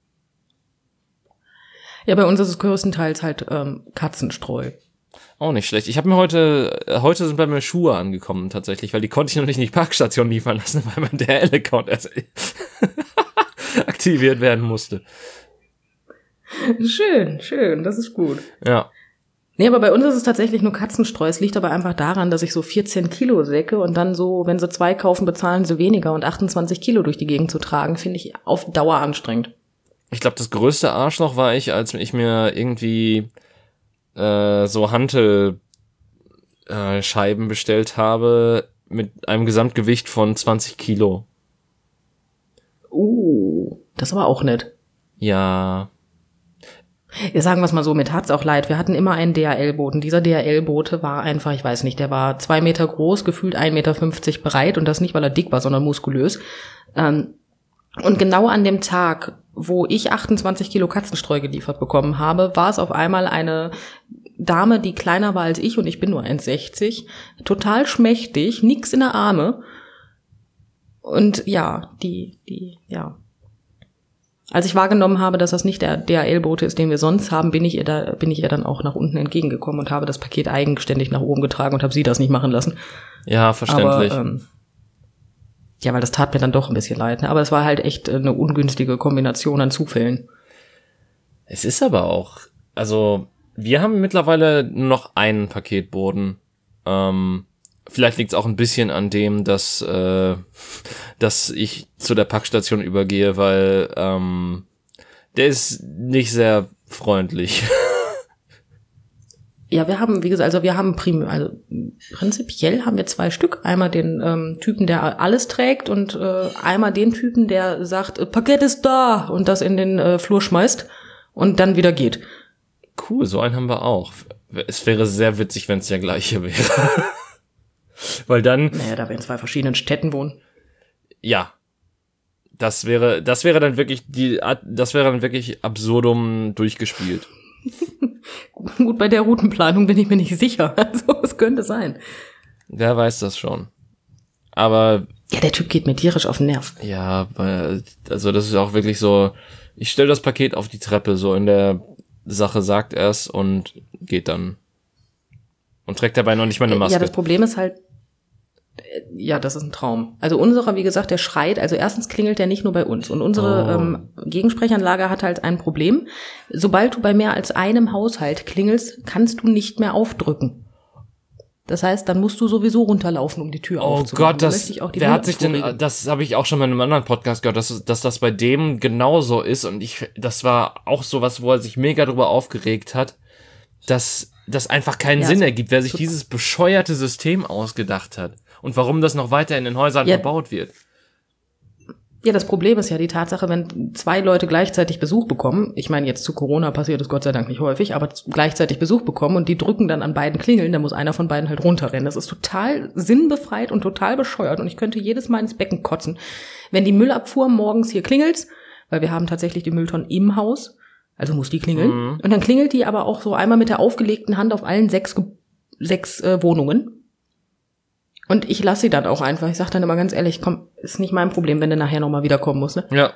S2: Ja, bei uns ist es größtenteils halt ähm, Katzenstreu.
S1: Auch nicht schlecht. Ich habe mir heute, heute sind bei mir Schuhe angekommen tatsächlich, weil die konnte ich noch nicht in die Parkstation liefern lassen, weil mein D H L-Account erst aktiviert werden musste.
S2: Schön, schön, das ist gut.
S1: Ja.
S2: Nee, aber bei uns ist es tatsächlich nur Katzenstreu. Es liegt aber einfach daran, dass ich so vierzehn Kilo säcke und dann so, wenn sie zwei kaufen, bezahlen sie weniger und achtundzwanzig Kilo durch die Gegend zu tragen, finde ich auf Dauer anstrengend.
S1: Ich glaube, das größte Arschloch war ich, als ich mir irgendwie äh, so Hantelscheiben äh, Scheiben bestellt habe mit einem Gesamtgewicht von zwanzig Kilo.
S2: Uh, das ist aber auch nett.
S1: Ja.
S2: Ja, sagen wir es mal so, mir tat's auch leid. Wir hatten immer einen D H L-Boten. Dieser D H L-Bote war einfach, ich weiß nicht, der war zwei Meter groß, gefühlt ein Meter fünfzig breit und das nicht, weil er dick war, sondern muskulös. Ähm, und genau an dem Tag, wo ich achtundzwanzig Kilo Katzenstreu geliefert bekommen habe, war es auf einmal eine Dame, die kleiner war als ich und ich bin nur eins sechzig, total schmächtig, nix in der Arme. Und ja, die, die, ja. Als ich wahrgenommen habe, dass das nicht der D H L-Bote ist, den wir sonst haben, bin ich ihr da, bin ich ihr dann auch nach unten entgegengekommen und habe das Paket eigenständig nach oben getragen und habe sie das nicht machen lassen.
S1: Ja, verständlich.
S2: Aber, ähm, ja, weil das tat mir dann doch ein bisschen leid. Ne? Aber es war halt echt eine ungünstige Kombination an Zufällen.
S1: Es ist aber auch, also wir haben mittlerweile nur noch einen Paketboten. Ähm, vielleicht liegt es auch ein bisschen an dem, dass äh, dass ich zu der Packstation übergehe, weil ähm, der ist nicht sehr freundlich.
S2: Ja, wir haben, wie gesagt, also wir haben prim, also prinzipiell haben wir zwei Stück. Einmal den ähm, Typen, der alles trägt und äh, einmal den Typen, der sagt, äh, Paket ist da und das in den äh, Flur schmeißt und dann wieder geht.
S1: Cool, so einen haben wir auch. Es wäre sehr witzig, wenn es der gleiche wäre. Weil dann...
S2: Naja, da wir in zwei verschiedenen Städten wohnen.
S1: Ja. Das wäre, das wäre dann wirklich die, das wäre dann wirklich absurdum durchgespielt.
S2: Gut, bei der Routenplanung bin ich mir nicht sicher. Also, es könnte sein.
S1: Wer weiß das schon. Aber...
S2: Ja, der Typ geht mir tierisch auf den Nerv.
S1: Ja, also das ist auch wirklich so, ich stelle das Paket auf die Treppe, so in der Sache sagt er es und geht dann. Und trägt dabei noch nicht mal eine Maske.
S2: Ja, das Problem ist halt, ja, das ist ein Traum. Also unserer, wie gesagt, der schreit. Also erstens klingelt der nicht nur bei uns. Und unsere
S1: Oh.
S2: ähm, Gegensprechanlage hat halt ein Problem. Sobald du bei mehr als einem Haushalt klingelst, kannst du nicht mehr aufdrücken. Das heißt, dann musst du sowieso runterlaufen, um die Tür
S1: Oh
S2: aufzumachen.
S1: Gott, das, wer hat sich denn, das habe ich auch schon mal in einem anderen Podcast gehört, dass, dass das bei dem genauso ist. Und ich, das war auch sowas, wo er sich mega drüber aufgeregt hat, dass das einfach keinen
S2: Ja,
S1: Sinn
S2: so-
S1: ergibt, wer sich
S2: so-
S1: dieses bescheuerte System ausgedacht hat. Und warum das noch weiter in den Häusern
S2: Ja.
S1: verbaut wird.
S2: Ja, das Problem ist ja die Tatsache, wenn zwei Leute gleichzeitig Besuch bekommen, ich meine, jetzt zu Corona passiert es Gott sei Dank nicht häufig, aber gleichzeitig Besuch bekommen und die drücken dann an beiden Klingeln, dann muss einer von beiden halt runterrennen. Das ist total sinnbefreit und total bescheuert und ich könnte jedes Mal ins Becken kotzen. Wenn die Müllabfuhr morgens hier klingelt, weil wir haben tatsächlich die Mülltonnen im Haus, also muss die klingeln,
S1: Mhm.
S2: und dann klingelt die aber auch so einmal mit der aufgelegten Hand auf allen sechs, Ge- sechs äh, Wohnungen. Und ich lasse sie dann auch einfach. Ich sage dann immer ganz ehrlich, komm, ist nicht mein Problem, wenn du nachher nochmal wiederkommen musst. Ne?
S1: Ja.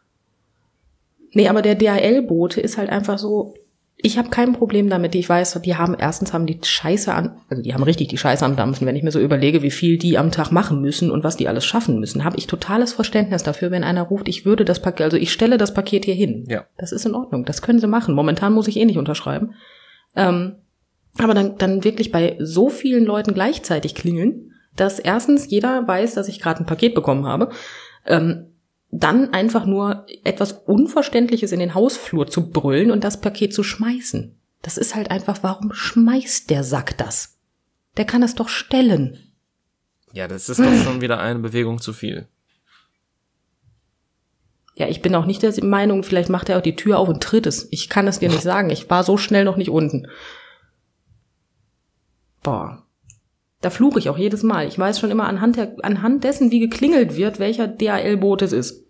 S2: Nee, aber der D H L-Bote ist halt einfach so, ich habe kein Problem damit. Ich weiß, die haben, erstens haben die Scheiße an, also die haben richtig die Scheiße am Dampfen. Wenn ich mir so überlege, wie viel die am Tag machen müssen und was die alles schaffen müssen, habe ich totales Verständnis dafür, wenn einer ruft, ich würde das Paket, also ich stelle das Paket hier hin.
S1: Ja.
S2: Das ist in Ordnung, das können sie machen. Momentan muss ich eh nicht unterschreiben. Ähm, aber dann, dann wirklich bei so vielen Leuten gleichzeitig klingeln, dass erstens jeder weiß, dass ich gerade ein Paket bekommen habe, ähm, dann einfach nur etwas Unverständliches in den Hausflur zu brüllen und das Paket zu schmeißen. Das ist halt einfach, warum schmeißt der Sack das? Der kann es doch stellen.
S1: Ja, das ist doch schon wieder eine Bewegung zu viel.
S2: Ja, ich bin auch nicht der Meinung, vielleicht macht er auch die Tür auf und tritt es. Ich kann es dir nicht sagen. Ich war so schnell noch nicht unten. Boah. Da fluche ich auch jedes Mal. Ich weiß schon immer anhand, der, anhand dessen, wie geklingelt wird, welcher D H L-Boot es ist.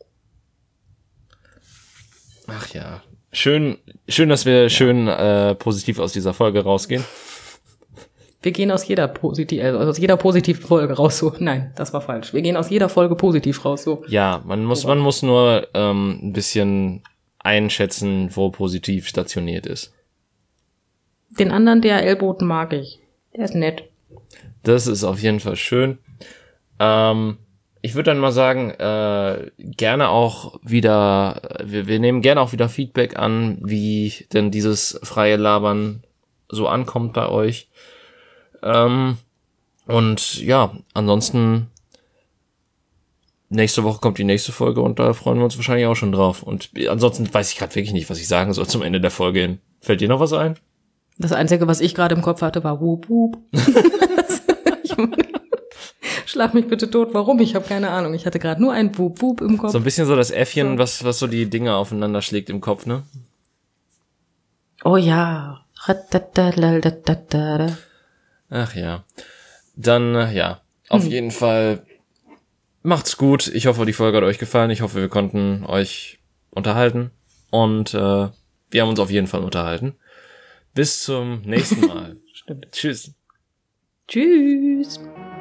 S1: Ach ja. Schön, schön, dass wir schön äh, positiv aus dieser Folge rausgehen.
S2: Wir gehen aus jeder positiv, also aus jeder positiven Folge raus so. Nein, das war falsch. Wir gehen aus jeder Folge positiv raus so.
S1: Ja, man muss, man muss nur ähm, ein bisschen einschätzen, wo positiv stationiert ist.
S2: Den anderen D H L-Boten mag ich. Der ist nett.
S1: Das ist auf jeden Fall schön. Ähm, ich würde dann mal sagen, äh, gerne auch wieder, wir, wir nehmen gerne auch wieder Feedback an, wie denn dieses freie Labern so ankommt bei euch. Ähm, und ja, ansonsten nächste Woche kommt die nächste Folge und da freuen wir uns wahrscheinlich auch schon drauf. Und ansonsten weiß ich gerade wirklich nicht, was ich sagen soll zum Ende der Folge hin. Fällt dir noch was ein?
S2: Das Einzige, was ich gerade im Kopf hatte, war Wup, Wup. Schlag mich bitte tot, warum? Ich habe keine Ahnung. Ich hatte gerade nur ein Wup, Wup im Kopf.
S1: So ein bisschen so das Äffchen,
S2: so.
S1: was was so die Dinge aufeinander schlägt im Kopf, ne?
S2: Oh ja.
S1: Ach ja. Dann, ja, auf hm. jeden Fall macht's gut. Ich hoffe, die Folge hat euch gefallen. Ich hoffe, wir konnten euch unterhalten. Und äh, wir haben uns auf jeden Fall unterhalten. Bis zum nächsten Mal.
S2: Stimmt.
S1: Tschüss.
S2: Tschüss.